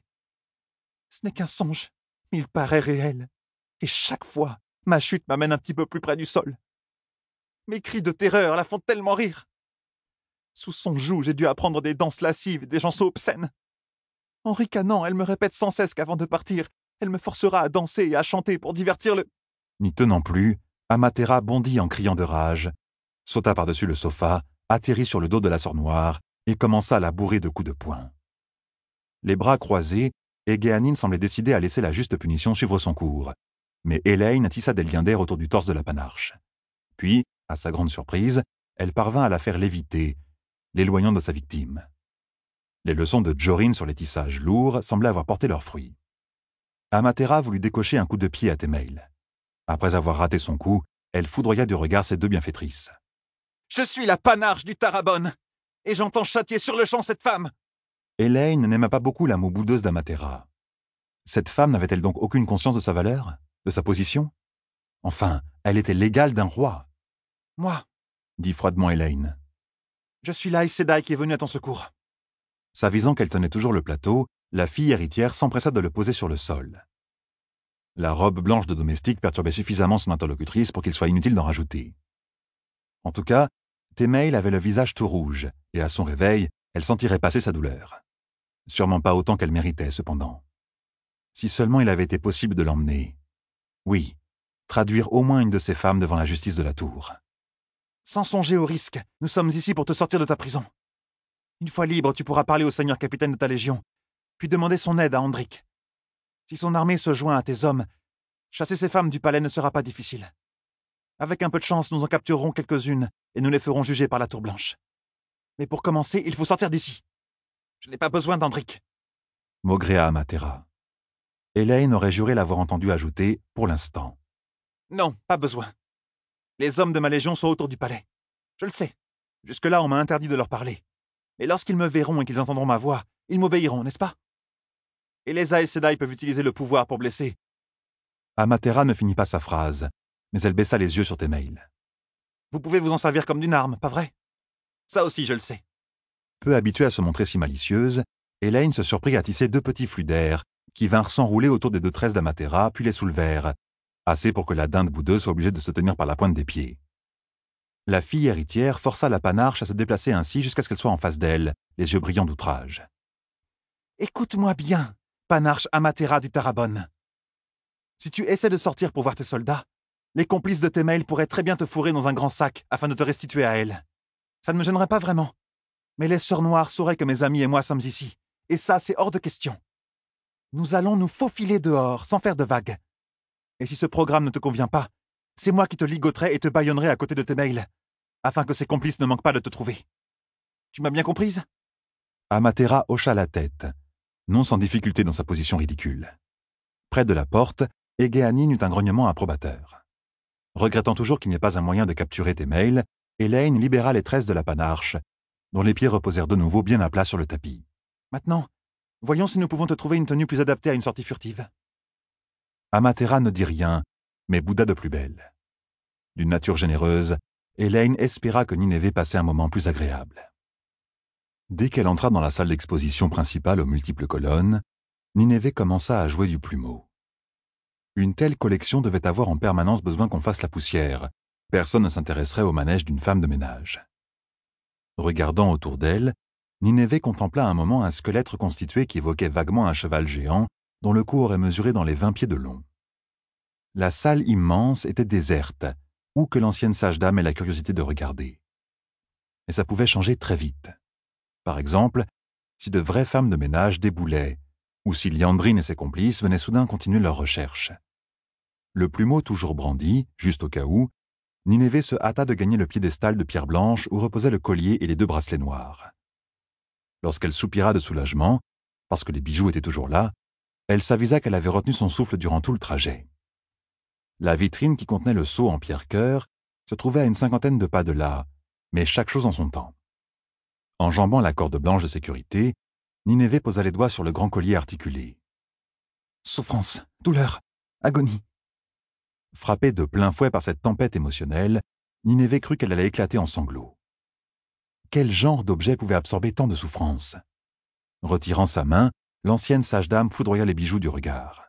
Ce n'est qu'un songe, mais il paraît réel, et chaque fois, ma chute m'amène un petit peu plus près du sol. Mes cris de terreur la font tellement rire. Sous son joug, j'ai dû apprendre des danses lascives et des chansons obscènes. En ricanant, elle me répète sans cesse qu'avant de partir, elle me forcera à danser et à chanter pour divertir le... » N'y tenant plus, Amatera bondit en criant de rage, sauta par-dessus le sofa, atterrit sur le dos de la sœur noire et commença à la bourrer de coups de poing. Les bras croisés, Egeanine semblait décidée à laisser la juste punition suivre son cours, mais Elaine tissa des liens d'air autour du torse de la Panarche. Puis, à sa grande surprise, elle parvint à la faire léviter, l'éloignant de sa victime. Les leçons de Jorin sur les tissages lourds semblaient avoir porté leurs fruits. Amatera voulut décocher un coup de pied à Témail. Après avoir raté son coup, elle foudroya du regard ses deux bienfaitrices. « Je suis la Panarche du Tarabonne, et j'entends châtier sur le champ cette femme !» Elaine n'aima pas beaucoup la moue boudeuse d'Amatera. Cette femme n'avait-elle donc aucune conscience de sa valeur, de sa position? Enfin, Elle était l'égale d'un roi. Moi, dit froidement Elaine. je suis l'Aes Sedai qui est venu à ton secours. S'avisant qu'elle tenait toujours le plateau, la fille héritière s'empressa de le poser sur le sol. La robe blanche de domestique perturbait suffisamment son interlocutrice pour qu'il soit inutile d'en rajouter. En tout cas, Témail avait le visage tout rouge, et à son réveil, elle sentirait passer sa douleur. Sûrement pas autant qu'elle méritait, cependant. Si seulement il avait été possible de l'emmener. Oui, traduire au moins une de ces femmes devant la justice de la tour. Sans songer au risque, nous sommes ici pour te sortir de ta prison. Une fois libre, tu pourras parler au seigneur capitaine de ta légion, puis demander son aide à Andrik. Si son armée se joint à tes hommes, chasser ces femmes du palais ne sera pas difficile. Avec un peu de chance, nous en capturerons quelques-unes et nous les ferons juger par la Tour Blanche. Mais pour commencer, il faut sortir d'ici. Je n'ai pas besoin d'Andrik. Maugréa Amatera. Elaine aurait juré l'avoir entendu ajouter « pour l'instant ». Non, pas besoin. Les hommes de ma légion sont autour du palais. Je le sais. Jusque-là, on m'a interdit de leur parler. Mais lorsqu'ils me verront et qu'ils entendront ma voix, ils m'obéiront, n'est-ce pas? Et les Aes Sedai peuvent utiliser le pouvoir pour blesser. Amatera ne finit pas sa phrase, mais elle baissa les yeux sur Témail. Vous pouvez vous en servir comme d'une arme, pas vrai? Ça aussi, je le sais. Peu habituée à se montrer si malicieuse, Elaine se surprit à tisser deux petits flux d'air qui vinrent s'enrouler autour des deux tresses d'Amatera, puis les soulevèrent, assez pour que la dinde boudeuse soit obligée de se tenir par la pointe des pieds. La fille héritière força la panarche à se déplacer ainsi jusqu'à ce qu'elle soit en face d'elle, les yeux brillants d'outrage. « Écoute-moi bien, panarche Amatera du Tarabonne. Si tu essaies de sortir pour voir tes soldats, les complices de Témail pourraient très bien te fourrer dans un grand sac afin de te restituer à elle. Ça ne me gênerait pas vraiment. Mais les Sœurs Noires sauraient que mes amis et moi sommes ici, et ça, c'est hors de question. Nous allons nous faufiler dehors, sans faire de vagues. Et si ce programme ne te convient pas, c'est moi qui te ligoterai et te bâillonnerai à côté de Témail, afin que ses complices ne manquent pas de te trouver. Tu m'as bien comprise? Amatera hocha la tête, non sans difficulté dans sa position ridicule. Près de la porte, Egeanin eut un grognement approbateur. Regrettant toujours qu'il n'y ait pas un moyen de capturer Témail, Elaine libéra les tresses de la panarche, dont les pieds reposèrent de nouveau bien à plat sur le tapis. Maintenant, voyons si nous pouvons te trouver une tenue plus adaptée à une sortie furtive. Amatera ne dit rien, mais bouda de plus belle. D'une nature généreuse, Elaine espéra que Nineveh passait un moment plus agréable. Dès qu'elle entra dans la salle d'exposition principale aux multiples colonnes, Nineveh commença à jouer du plumeau. Une telle collection devait avoir en permanence besoin qu'on fasse la poussière. Personne ne s'intéresserait au manège d'une femme de ménage. Regardant autour d'elle, Nineveh contempla un moment un squelette reconstitué qui évoquait vaguement un cheval géant dont le cou aurait mesuré dans les vingt pieds de long. La salle immense était déserte, où que l'ancienne sage-dame ait la curiosité de regarder. Et ça pouvait changer très vite. Par exemple, si de vraies femmes de ménage déboulaient, ou si Liandrine et ses complices venaient soudain continuer leurs recherches. Le plumeau toujours brandi, juste au cas où, Nineveh se hâta de gagner le piédestal de pierre blanche où reposaient le collier et les deux bracelets noirs. Lorsqu'elle soupira de soulagement, parce que les bijoux étaient toujours là, elle s'avisa qu'elle avait retenu son souffle durant tout le trajet. La vitrine qui contenait le sceau en pierre-cœur se trouvait à une cinquantaine de pas de là, mais chaque chose en son temps. Enjambant la corde blanche de sécurité, Nineveh posa les doigts sur le grand collier articulé. Souffrance, douleur, agonie. Frappée de plein fouet par cette tempête émotionnelle, Nineveh crut qu'elle allait éclater en sanglots. Quel genre d'objet pouvait absorber tant de souffrance? Retirant sa main, l'ancienne sage-dame foudroya les bijoux du regard.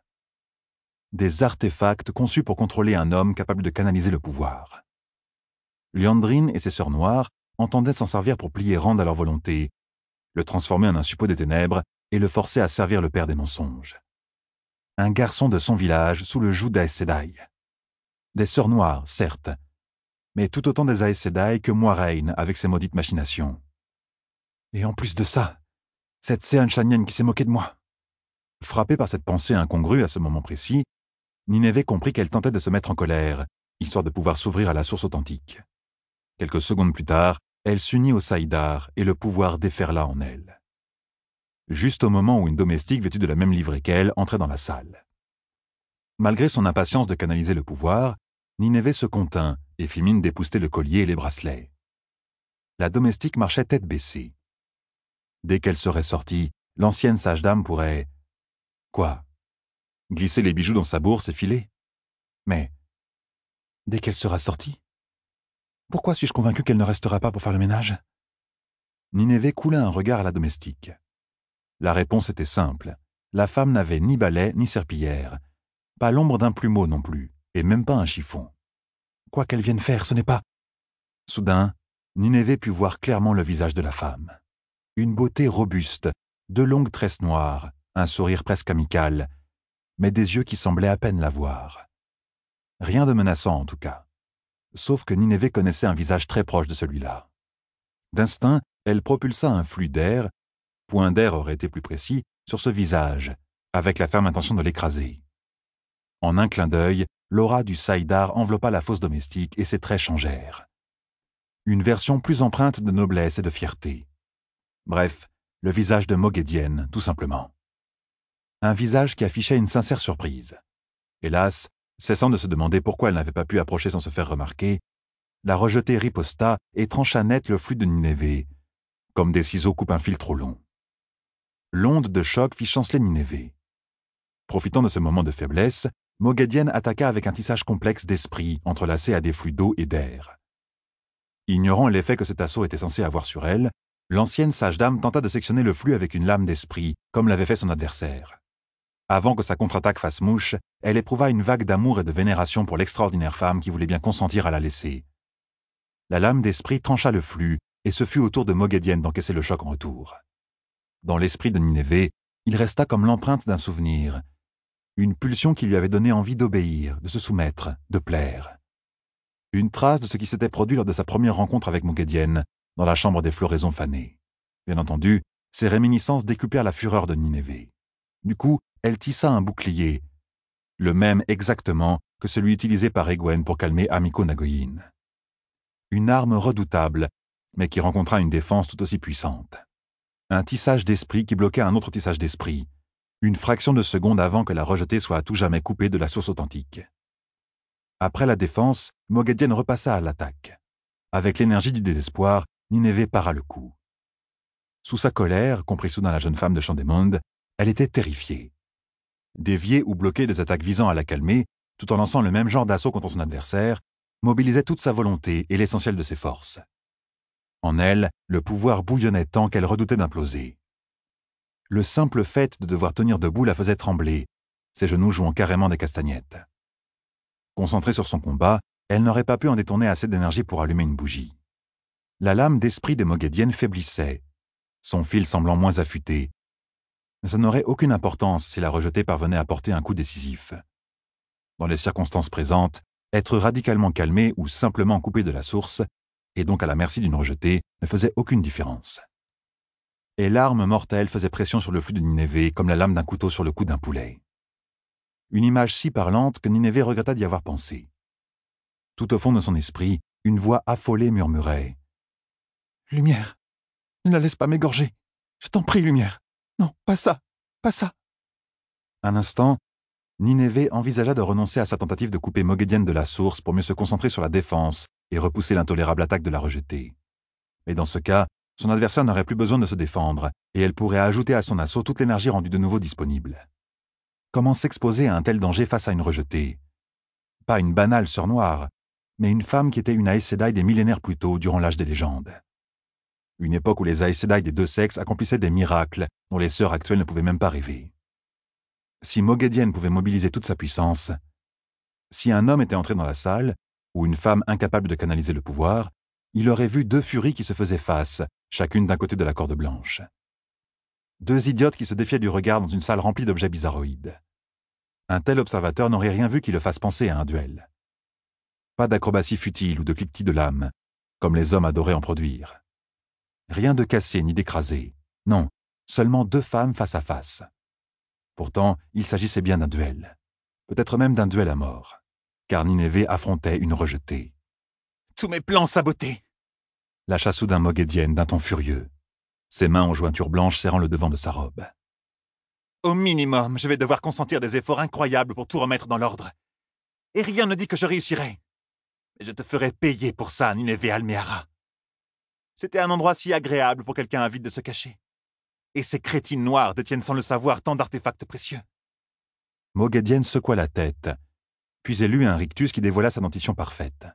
Des artefacts conçus pour contrôler un homme capable de canaliser le pouvoir. Liandrine et ses sœurs noires entendaient s'en servir pour plier Rand à leur volonté, le transformer en un suppôt des ténèbres et le forcer à servir le père des mensonges. Un garçon de son village sous le joug d'Aes Sedai. Des sœurs noires, certes, mais tout autant des Aes Sedai que Moiraine avec ses maudites machinations. Et en plus de ça, cette Sehan Shanienne qui s'est moquée de moi. Frappée par cette pensée incongrue à ce moment précis, Nineveh comprit qu'elle tentait de se mettre en colère, histoire de pouvoir s'ouvrir à la source authentique. Quelques secondes plus tard, elle s'unit au saïdar et le pouvoir déferla en elle. Juste au moment où une domestique vêtue de la même livrée qu'elle entrait dans la salle. Malgré son impatience de canaliser le pouvoir, Nineveh se contint et fit mine d'épousseter le collier et les bracelets. La domestique marchait tête baissée. Dès qu'elle serait sortie, l'ancienne sage-dame pourrait... Quoi? Glisser les bijoux dans sa bourse et filer? Mais... Dès qu'elle sera sortie? Pourquoi suis-je convaincu qu'elle ne restera pas pour faire le ménage? Nineveh coula un regard à la domestique. La réponse était simple. La femme n'avait ni balai ni serpillière, pas l'ombre d'un plumeau non plus, et même pas un chiffon. Quoi qu'elle vienne faire, ce n'est pas... Soudain, Nineveh put voir clairement le visage de la femme. Une beauté robuste, deux longues tresses noires, un sourire presque amical, mais des yeux qui semblaient à peine la voir. Rien de menaçant en tout cas, sauf que Nineveh connaissait un visage très proche de celui-là. D'instinct, elle propulsa un flux d'air, point d'air aurait été plus précis, sur ce visage, avec la ferme intention de l'écraser. En un clin d'œil, l'aura du saïdar enveloppa la fausse domestique et ses traits changèrent. Une version plus empreinte de noblesse et de fierté. Bref, le visage de Moghedien, tout simplement. Un visage qui affichait une sincère surprise. Hélas, cessant de se demander pourquoi elle n'avait pas pu approcher sans se faire remarquer, la rejetée riposta et trancha net le flux de Nineveh, comme des ciseaux coupent un fil trop long. L'onde de choc fit chanceler Nineveh. Profitant de ce moment de faiblesse, Moghedien attaqua avec un tissage complexe d'esprit entrelacé à des flux d'eau et d'air. Ignorant l'effet que cet assaut était censé avoir sur elle, l'ancienne sage-dame tenta de sectionner le flux avec une lame d'esprit, comme l'avait fait son adversaire. Avant que sa contre-attaque fasse mouche, elle éprouva une vague d'amour et de vénération pour l'extraordinaire femme qui voulait bien consentir à la laisser. La lame d'esprit trancha le flux, et ce fut au tour de Moghedien d'encaisser le choc en retour. Dans l'esprit de Nineveh, il resta comme l'empreinte d'un souvenir, une pulsion qui lui avait donné envie d'obéir, de se soumettre, de plaire. Une trace de ce qui s'était produit lors de sa première rencontre avec Moghedien, dans la chambre des floraisons fanées. Bien entendu, ces réminiscences décuplèrent la fureur de Nineveh. Du coup, elle tissa un bouclier, le même exactement que celui utilisé par Egwene pour calmer Hamiko Nagoyin. Une arme redoutable, mais qui rencontra une défense tout aussi puissante. Un tissage d'esprit qui bloquait un autre tissage d'esprit, une fraction de seconde avant que la rejetée soit à tout jamais coupée de la source authentique. Après la défense, Moghedien repassa à l'attaque. Avec l'énergie du désespoir, Nineveh para le coup. Sous sa colère, comprit soudain la jeune femme de Chandémonde, elle était terrifiée. Dévier ou bloquer des attaques visant à la calmer, tout en lançant le même genre d'assaut contre son adversaire, mobilisait toute sa volonté et l'essentiel de ses forces. En elle, le pouvoir bouillonnait tant qu'elle redoutait d'imploser. Le simple fait de devoir tenir debout la faisait trembler, ses genoux jouant carrément des castagnettes. Concentrée sur son combat, elle n'aurait pas pu en détourner assez d'énergie pour allumer une bougie. La lame d'esprit de Moghedien faiblissait, son fil semblant moins affûté, mais ça n'aurait aucune importance si la rejetée parvenait à porter un coup décisif. Dans les circonstances présentes, être radicalement calmé ou simplement coupé de la source, et donc à la merci d'une rejetée, ne faisait aucune différence. Et l'arme mortelle faisait pression sur le flux de Nineveh comme la lame d'un couteau sur le cou d'un poulet. Une image si parlante que Nineveh regretta d'y avoir pensé. Tout au fond de son esprit, une voix affolée murmurait « Lumière, ne la laisse pas m'égorger. Je t'en prie, Lumière. Non, pas ça, pas ça. » Un instant, Nineveh envisagea de renoncer à sa tentative de couper Moghedien de la source pour mieux se concentrer sur la défense et repousser l'intolérable attaque de la rejetée. Mais dans ce cas, son adversaire n'aurait plus besoin de se défendre, et elle pourrait ajouter à son assaut toute l'énergie rendue de nouveau disponible. Comment s'exposer à un tel danger face à une rejetée? Pas une banale sœur noire, mais une femme qui était une Aes Sedai des millénaires plus tôt, durant l'âge des légendes. Une époque où les Aes Sedai des deux sexes accomplissaient des miracles dont les sœurs actuelles ne pouvaient même pas rêver. Si Moghedien pouvait mobiliser toute sa puissance, si un homme était entré dans la salle, ou une femme incapable de canaliser le pouvoir, il aurait vu deux furies qui se faisaient face, chacune d'un côté de la corde blanche. Deux idiotes qui se défiaient du regard dans une salle remplie d'objets bizarroïdes. Un tel observateur n'aurait rien vu qui le fasse penser à un duel. Pas d'acrobatie futile ou de cliquetis de lame, comme les hommes adoraient en produire. Rien de cassé ni d'écrasé. Non, seulement deux femmes face à face. Pourtant, il s'agissait bien d'un duel. Peut-être même d'un duel à mort. Car Nineveh affrontait une rejetée. « Tous mes plans sabotés !» lâcha soudain Moghedien d'un ton furieux, ses mains en jointure blanche serrant le devant de sa robe. « Au minimum, je vais devoir consentir des efforts incroyables pour tout remettre dans l'ordre. Et rien ne dit que je réussirai. Mais je te ferai payer pour ça, Nineveh Almeara. C'était un endroit si agréable pour quelqu'un avide de se cacher. Et ces crétines noires détiennent sans le savoir tant d'artefacts précieux. » Moghedien secoua la tête, puis elle eut un rictus qui dévoila sa dentition parfaite.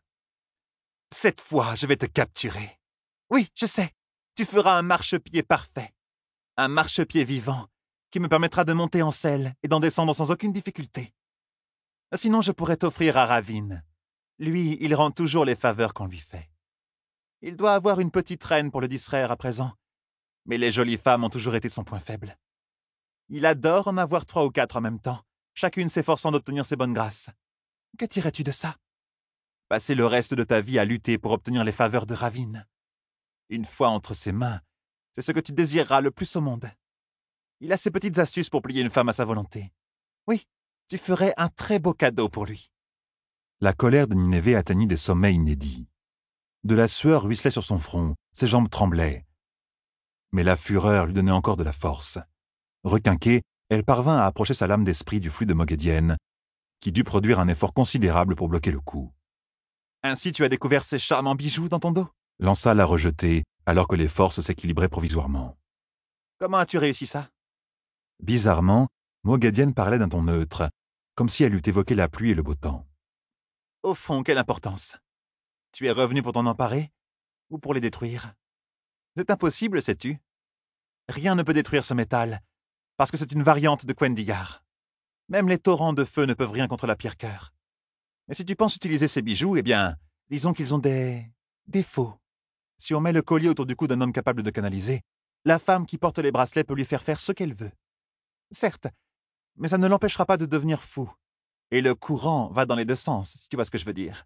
« Cette fois, je vais te capturer. Oui, je sais, tu feras un marchepied parfait. Un marchepied vivant, qui me permettra de monter en selle et d'en descendre sans aucune difficulté. Sinon, je pourrais t'offrir à Ravine. Lui, il rend toujours les faveurs qu'on lui fait. Il doit avoir une petite reine pour le distraire à présent, mais les jolies femmes ont toujours été son point faible. Il adore en avoir trois ou quatre en même temps, chacune s'efforçant d'obtenir ses bonnes grâces. Que dirais-tu de ça? Passer le reste de ta vie à lutter pour obtenir les faveurs de Ravine. Une fois entre ses mains, c'est ce que tu désireras le plus au monde. Il a ses petites astuces pour plier une femme à sa volonté. Oui, tu ferais un très beau cadeau pour lui. » La colère de Ninévé atteignit des sommets inédits. De la sueur ruisselait sur son front, ses jambes tremblaient. Mais la fureur lui donnait encore de la force. Requinquée, elle parvint à approcher sa lame d'esprit du flux de Moghedien, qui dut produire un effort considérable pour bloquer le coup. « Ainsi tu as découvert ces charmants bijoux dans ton dos ?» Lança la rejetée, alors que les forces s'équilibraient provisoirement. « Comment as-tu réussi ça ?» Bizarrement, Moghedien parlait d'un ton neutre, comme si elle eût évoqué la pluie et le beau temps. « Au fond, quelle importance? Tu es revenu pour t'en emparer ou pour les détruire? C'est impossible, sais-tu? Rien ne peut détruire ce métal, parce que c'est une variante de Quendigar. Même les torrents de feu ne peuvent rien contre la pierre-cœur. Mais si tu penses utiliser ces bijoux, eh bien, disons qu'ils ont des défauts. Si on met le collier autour du cou d'un homme capable de canaliser, la femme qui porte les bracelets peut lui faire faire ce qu'elle veut. Certes, mais ça ne l'empêchera pas de devenir fou. Et le courant va dans les deux sens, si tu vois ce que je veux dire.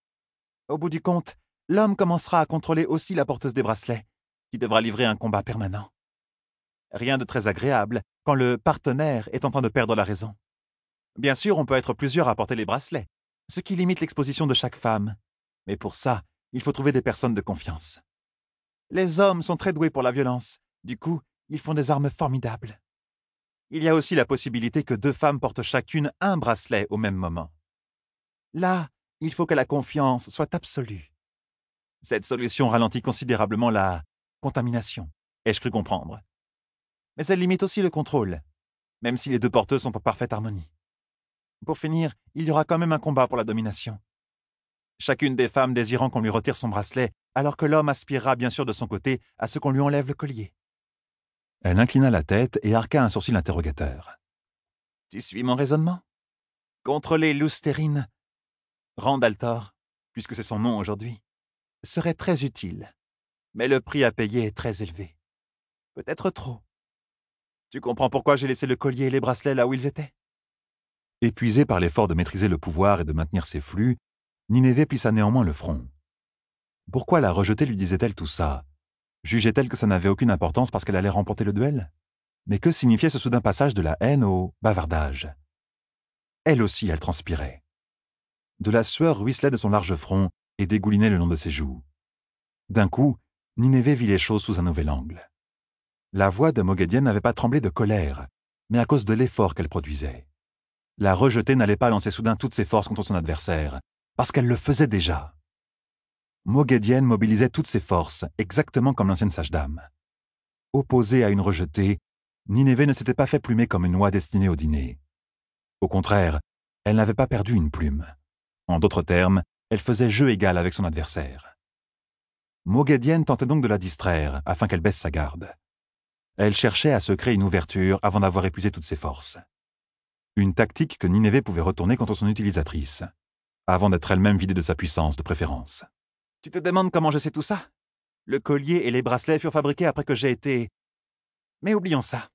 Au bout du compte, l'homme commencera à contrôler aussi la porteuse des bracelets, qui devra livrer un combat permanent. Rien de très agréable quand le partenaire est en train de perdre la raison. Bien sûr, on peut être plusieurs à porter les bracelets, ce qui limite l'exposition de chaque femme. Mais pour ça, il faut trouver des personnes de confiance. Les hommes sont très doués pour la violence. Du coup, ils font des armes formidables. Il y a aussi la possibilité que deux femmes portent chacune un bracelet au même moment. Là, il faut que la confiance soit absolue. Cette solution ralentit considérablement la contamination, ai-je cru comprendre. Mais elle limite aussi le contrôle, même si les deux porteuses sont en parfaite harmonie. Pour finir, il y aura quand même un combat pour la domination. Chacune des femmes désirant qu'on lui retire son bracelet, alors que l'homme aspirera bien sûr de son côté à ce qu'on lui enlève le collier. Elle inclina la tête et arqua un sourcil interrogateur. « Tu suis mon raisonnement? Contrôler Lousterine, Randaltor, puisque c'est son nom aujourd'hui, serait très utile. Mais le prix à payer est très élevé. Peut-être trop. Tu comprends pourquoi j'ai laissé le collier et les bracelets là où ils étaient? » Épuisée par l'effort de maîtriser le pouvoir et de maintenir ses flux, Ninévé plissa néanmoins le front. Pourquoi la rejetée lui disait-elle tout ça? Jugeait-elle que ça n'avait aucune importance parce qu'elle allait remporter le duel? Mais que signifiait ce soudain passage de la haine au bavardage? Elle aussi, elle transpirait. De la sueur ruisselait de son large front et dégoulinait le long de ses joues. D'un coup, Ninévé vit les choses sous un nouvel angle. La voix de Moghedien n'avait pas tremblé de colère, mais à cause de l'effort qu'elle produisait. La rejetée n'allait pas lancer soudain toutes ses forces contre son adversaire, parce qu'elle le faisait déjà. Moghedien mobilisait toutes ses forces, exactement comme l'ancienne sage-dame. Opposée à une rejetée, Ninévé ne s'était pas fait plumer comme une oie destinée au dîner. Au contraire, elle n'avait pas perdu une plume. En d'autres termes, elle faisait jeu égal avec son adversaire. Moghedien tentait donc de la distraire, afin qu'elle baisse sa garde. Elle cherchait à se créer une ouverture avant d'avoir épuisé toutes ses forces. Une tactique que Ninévé pouvait retourner contre son utilisatrice, avant d'être elle-même vidée de sa puissance, de préférence. « Tu te demandes comment je sais tout ça? Le collier et les bracelets furent fabriqués après que j'ai été... Mais oublions ça.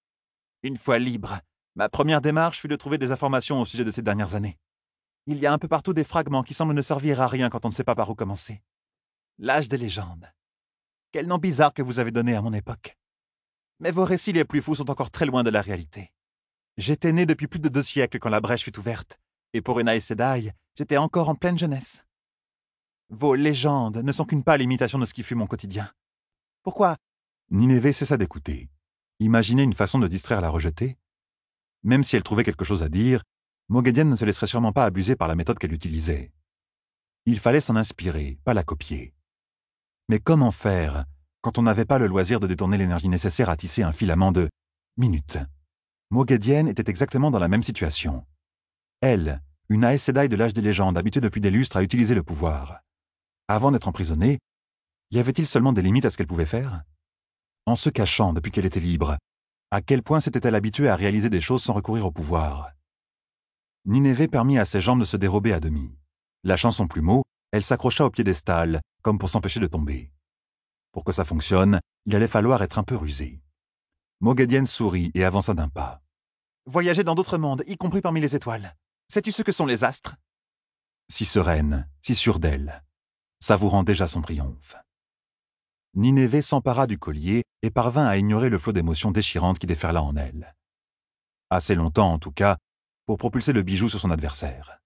Une fois libre, ma première démarche fut de trouver des informations au sujet de ces dernières années. Il y a un peu partout des fragments qui semblent ne servir à rien quand on ne sait pas par où commencer. L'âge des légendes. Quel nom bizarre que vous avez donné à mon époque. Mais vos récits les plus fous sont encore très loin de la réalité. J'étais né depuis plus de deux siècles quand la brèche fut ouverte, et pour une Aes Sedai, j'étais encore en pleine jeunesse. Vos légendes ne sont qu'une pâle imitation de ce qui fut mon quotidien. Pourquoi? Ninévé cessa d'écouter. Imaginait une façon de distraire la rejetée? Même si elle trouvait quelque chose à dire, Moghedien ne se laisserait sûrement pas abuser par la méthode qu'elle utilisait. Il fallait s'en inspirer, pas la copier. Mais comment faire quand on n'avait pas le loisir de détourner l'énergie nécessaire à tisser un filament de minutes? Moghedien était exactement dans la même situation. Elle, une Aes Sedai de l'âge des légendes, habituée depuis des lustres à utiliser le pouvoir. Avant d'être emprisonnée, y avait-il seulement des limites à ce qu'elle pouvait faire? En se cachant depuis qu'elle était libre, à quel point s'était-elle habituée à réaliser des choses sans recourir au pouvoir? Nineveh permit à ses jambes de se dérober à demi. Lâchant son plumeau, elle s'accrocha au piédestal, comme pour s'empêcher de tomber. Pour que ça fonctionne, il allait falloir être un peu rusé. Moghedien sourit et avança d'un pas. « Voyager dans d'autres mondes, y compris parmi les étoiles. Sais-tu ce que sont les astres ?» Si sereine, si sûre d'elle, savourant déjà son triomphe. Nineveh s'empara du collier et parvint à ignorer le flot d'émotions déchirantes qui déferla en elle. Assez longtemps, en tout cas, pour propulser le bijou sur son adversaire.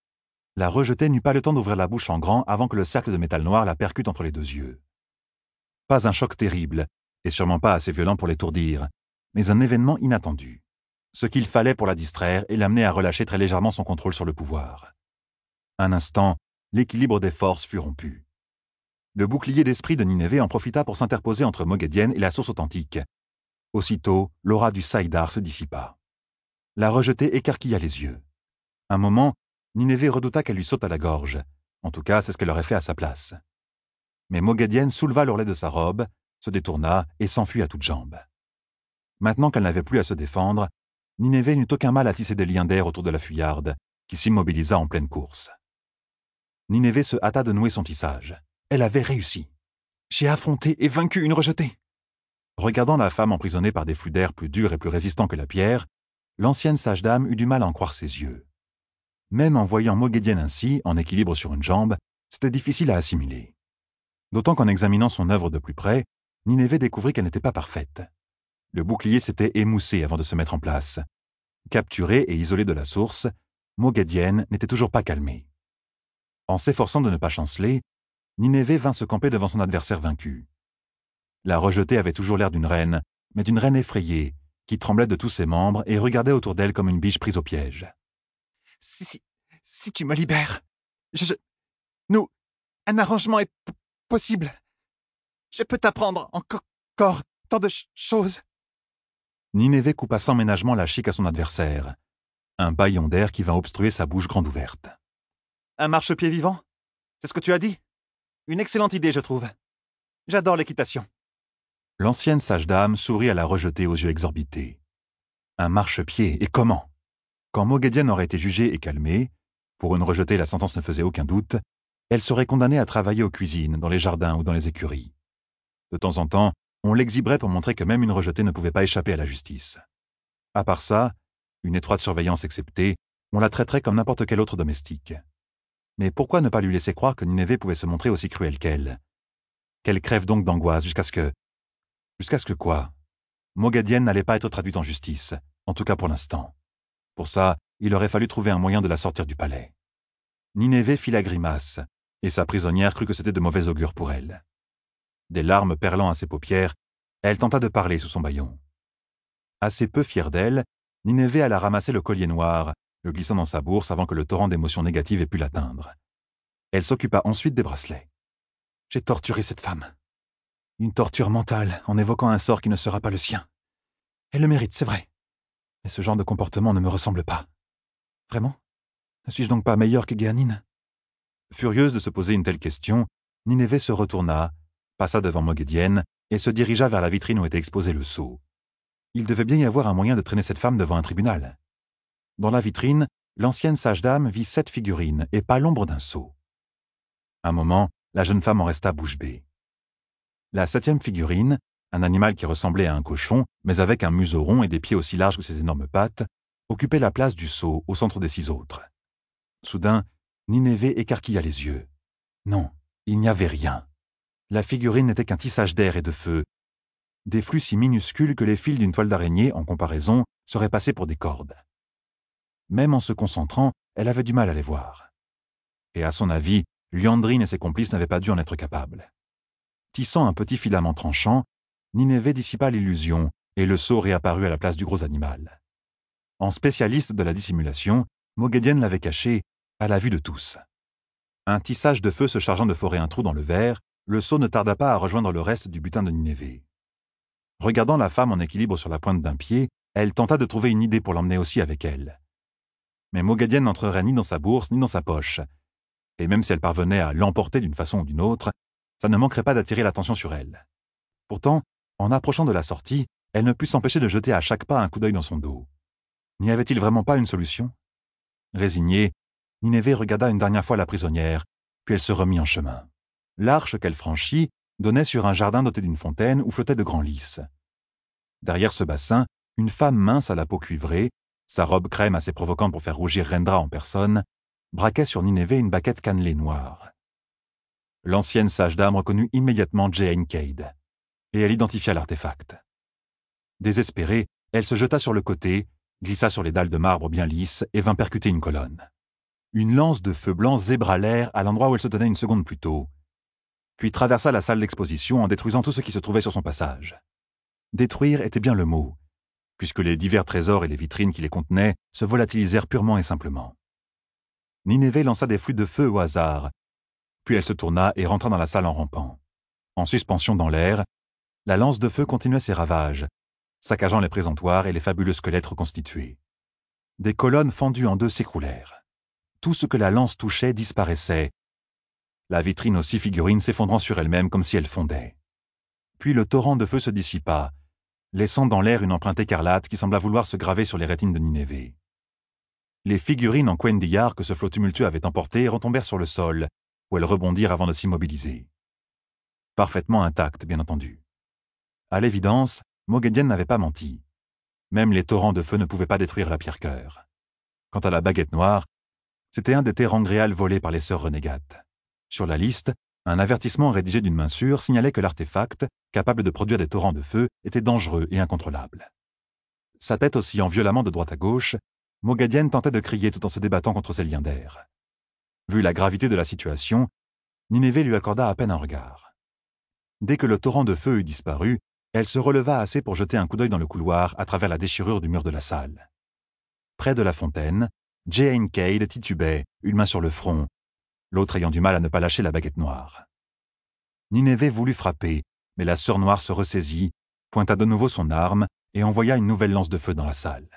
La rejetée n'eut pas le temps d'ouvrir la bouche en grand avant que le cercle de métal noir la percute entre les deux yeux. Pas un choc terrible, et sûrement pas assez violent pour l'étourdir, mais un événement inattendu. Ce qu'il fallait pour la distraire et l'amener à relâcher très légèrement son contrôle sur le pouvoir. Un instant, l'équilibre des forces fut rompu. Le bouclier d'esprit de Nineveh en profita pour s'interposer entre Moghedien et la source authentique. Aussitôt, l'aura du Saïdar se dissipa. La rejetée écarquilla les yeux. Un moment, Nineveh redouta qu'elle lui saute à la gorge. En tout cas, c'est ce qu'elle aurait fait à sa place. Mais Moghedien souleva l'ourlet de sa robe, se détourna et s'enfuit à toutes jambes. Maintenant qu'elle n'avait plus à se défendre, Nineveh n'eut aucun mal à tisser des liens d'air autour de la fuyarde, qui s'immobilisa en pleine course. Nineveh se hâta de nouer son tissage. Elle avait réussi. J'ai affronté et vaincu une rejetée. Regardant la femme emprisonnée par des flux d'air plus durs et plus résistants que la pierre, l'ancienne sage-dame eut du mal à en croire ses yeux. Même en voyant Moghedien ainsi, en équilibre sur une jambe, c'était difficile à assimiler. D'autant qu'en examinant son œuvre de plus près, Nineveh découvrit qu'elle n'était pas parfaite. Le bouclier s'était émoussé avant de se mettre en place. Capturé et isolé de la source, Moghedien n'était toujours pas calmé. En s'efforçant de ne pas chanceler, Nineveh vint se camper devant son adversaire vaincu. La rejetée avait toujours l'air d'une reine, mais d'une reine effrayée, qui tremblait de tous ses membres et regardait autour d'elle comme une biche prise au piège. « Si, si, si tu me libères, je, je... Nous, un arrangement est p- possible. Je peux t'apprendre encore tant de ch- choses. » Nineveh coupa sans ménagement la chique à son adversaire. Un bâillon d'air qui vint obstruer sa bouche grande ouverte. « Un marchepied vivant? C'est ce que tu as dit? Une excellente idée, je trouve. J'adore l'équitation. » L'ancienne sage-dame sourit à la rejetée aux yeux exorbités. Un marchepied, et comment? Quand Moghedien aurait été jugée et calmée, pour une rejetée la sentence ne faisait aucun doute, elle serait condamnée à travailler aux cuisines, dans les jardins ou dans les écuries. De temps en temps, on l'exhiberait pour montrer que même une rejetée ne pouvait pas échapper à la justice. À part ça, une étroite surveillance exceptée, on la traiterait comme n'importe quel autre domestique. Mais pourquoi ne pas lui laisser croire que Nineveh pouvait se montrer aussi cruelle qu'elle? Qu'elle crève donc d'angoisse jusqu'à ce que... Jusqu'à ce que quoi? Moghedien n'allait pas être traduite en justice, en tout cas pour l'instant. Pour ça, il aurait fallu trouver un moyen de la sortir du palais. Nineveh fit la grimace, et sa prisonnière crut que c'était de mauvais augure pour elle. Des larmes perlant à ses paupières, elle tenta de parler sous son bâillon. Assez peu fière d'elle, Nineveh alla ramasser le collier noir, le glissant dans sa bourse avant que le torrent d'émotions négatives ait pu l'atteindre. Elle s'occupa ensuite des bracelets. « J'ai torturé cette femme. Une torture mentale en évoquant un sort qui ne sera pas le sien. Elle le mérite, c'est vrai. Mais ce genre de comportement ne me ressemble pas. Vraiment? Ne suis-je donc pas meilleur que Géanine ?» Furieuse de se poser une telle question, Nineveh se retourna, passa devant Moghedien et se dirigea vers la vitrine où était exposé le sceau. Il devait bien y avoir un moyen de traîner cette femme devant un tribunal. Dans la vitrine, l'ancienne sage-dame vit sept figurines et pas l'ombre d'un sceau. Un moment, la jeune femme en resta bouche bée. La septième figurine, un animal qui ressemblait à un cochon, mais avec un museau rond et des pieds aussi larges que ses énormes pattes, occupait la place du sceau au centre des six autres. Soudain, Nineveh écarquilla les yeux. Non, il n'y avait rien. La figurine n'était qu'un tissage d'air et de feu, des flux si minuscules que les fils d'une toile d'araignée, en comparaison, seraient passés pour des cordes. Même en se concentrant, elle avait du mal à les voir. Et à son avis, Liandrine et ses complices n'avaient pas dû en être capables. Tissant un petit filament tranchant, Nineveh dissipa l'illusion et le sceau réapparut à la place du gros animal. En spécialiste de la dissimulation, Moghedien l'avait caché à la vue de tous. Un tissage de feu se chargeant de forer un trou dans le verre, le sceau ne tarda pas à rejoindre le reste du butin de Nineveh. Regardant la femme en équilibre sur la pointe d'un pied, elle tenta de trouver une idée pour l'emmener aussi avec elle. Mais Moghedien n'entrerait ni dans sa bourse ni dans sa poche. Et même si elle parvenait à l'emporter d'une façon ou d'une autre, ça ne manquerait pas d'attirer l'attention sur elle. Pourtant, en approchant de la sortie, elle ne put s'empêcher de jeter à chaque pas un coup d'œil dans son dos. N'y avait-il vraiment pas une solution? Résignée, Nineveh regarda une dernière fois la prisonnière, puis elle se remit en chemin. L'arche qu'elle franchit donnait sur un jardin doté d'une fontaine où flottaient de grands lys. Derrière ce bassin, une femme mince à la peau cuivrée, sa robe crème assez provocante pour faire rougir Rendra en personne, braquait sur Nineveh une baguette cannelée noire. L'ancienne sage dame reconnut immédiatement Jane Cade, et elle identifia l'artefact. Désespérée, elle se jeta sur le côté, glissa sur les dalles de marbre bien lisses et vint percuter une colonne. Une lance de feu blanc zébra l'air à l'endroit où elle se tenait une seconde plus tôt, puis traversa la salle d'exposition en détruisant tout ce qui se trouvait sur son passage. Détruire était bien le mot, puisque les divers trésors et les vitrines qui les contenaient se volatilisèrent purement et simplement. Nineveh lança des flux de feu au hasard, puis elle se tourna et rentra dans la salle en rampant. En suspension dans l'air, la lance de feu continuait ses ravages, saccageant les présentoirs et les fabuleux squelettes reconstitués. Des colonnes fendues en deux s'écroulèrent. Tout ce que la lance touchait disparaissait, la vitrine aux six figurines s'effondrant sur elle-même comme si elle fondait. Puis le torrent de feu se dissipa, laissant dans l'air une empreinte écarlate qui sembla vouloir se graver sur les rétines de Nineveh. Les figurines en coendillard que ce flot tumultueux avait emportées retombèrent sur le sol, où elles rebondirent avant de s'immobiliser. Parfaitement intactes, bien entendu. À l'évidence, Moghedien n'avait pas menti. Même les torrents de feu ne pouvaient pas détruire la pierre-cœur. Quant à la baguette noire, c'était un des terangréals volés par les sœurs renégates. Sur la liste, un avertissement rédigé d'une main sûre signalait que l'artefact, capable de produire des torrents de feu, était dangereux et incontrôlable. Sa tête oscillant violemment de droite à gauche, Moghedien tentait de crier tout en se débattant contre ses liens d'air. Vu la gravité de la situation, Nineveh lui accorda à peine un regard. Dès que le torrent de feu eut disparu, elle se releva assez pour jeter un coup d'œil dans le couloir à travers la déchirure du mur de la salle. Près de la fontaine, Jane Cade titubait, une main sur le front, l'autre ayant du mal à ne pas lâcher la baguette noire. Nineveh voulut frapper, mais la sœur noire se ressaisit, pointa de nouveau son arme et envoya une nouvelle lance de feu dans la salle.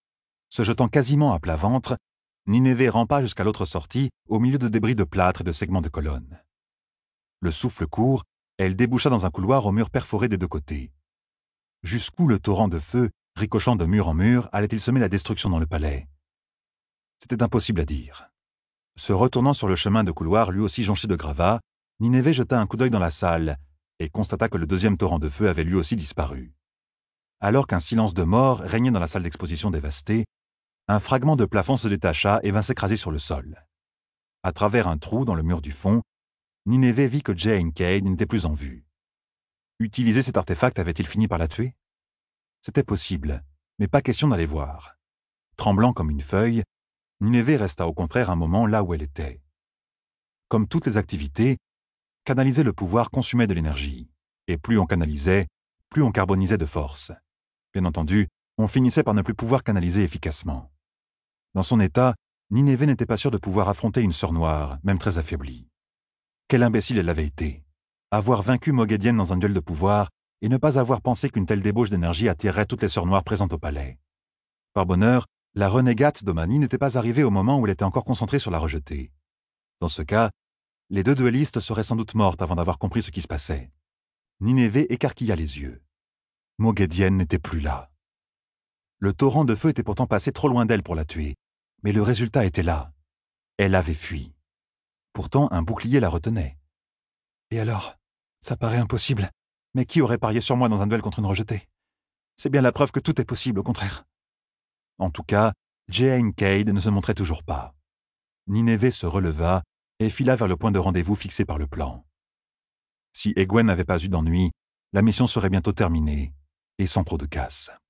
Se jetant quasiment à plat ventre, Nineveh rampa jusqu'à l'autre sortie, au milieu de débris de plâtre et de segments de colonnes. Le souffle court, elle déboucha dans un couloir aux murs perforés des deux côtés. Jusqu'où le torrent de feu, ricochant de mur en mur, allait-il semer la destruction dans le palais? C'était impossible à dire. Se retournant sur le chemin de couloir lui aussi jonché de gravats, Nineveh jeta un coup d'œil dans la salle et constata que le deuxième torrent de feu avait lui aussi disparu. Alors qu'un silence de mort régnait dans la salle d'exposition dévastée, un fragment de plafond se détacha et vint s'écraser sur le sol. À travers un trou dans le mur du fond, Nineveh vit que Jane Cade n'était plus en vue. Utiliser cet artefact avait-il fini par la tuer? C'était possible, mais pas question d'aller voir. Tremblant comme une feuille, Nineveh resta au contraire un moment là où elle était. Comme toutes les activités, canaliser le pouvoir consumait de l'énergie, et plus on canalisait, plus on carbonisait de force. Bien entendu, on finissait par ne plus pouvoir canaliser efficacement. Dans son état, Nineveh n'était pas sûre de pouvoir affronter une sœur noire, même très affaiblie. Quelle imbécile elle avait été! Avoir vaincu Moghedien dans un duel de pouvoir et ne pas avoir pensé qu'une telle débauche d'énergie attirerait toutes les sœurs noires présentes au palais. Par bonheur, la renégate d'Omani n'était pas arrivée au moment où elle était encore concentrée sur la rejetée. Dans ce cas, les deux duellistes seraient sans doute mortes avant d'avoir compris ce qui se passait. Nineveh écarquilla les yeux. Moghedien n'était plus là. Le torrent de feu était pourtant passé trop loin d'elle pour la tuer, mais le résultat était là. Elle avait fui. Pourtant, un bouclier la retenait. Et alors? Ça paraît impossible. Mais qui aurait parié sur moi dans un duel contre une rejetée? C'est bien la preuve que tout est possible, au contraire. En tout cas, Jane Cade ne se montrait toujours pas. Nineveh se releva et fila vers le point de rendez-vous fixé par le plan. Si Egwene n'avait pas eu d'ennui, la mission serait bientôt terminée, et sans trop de casse.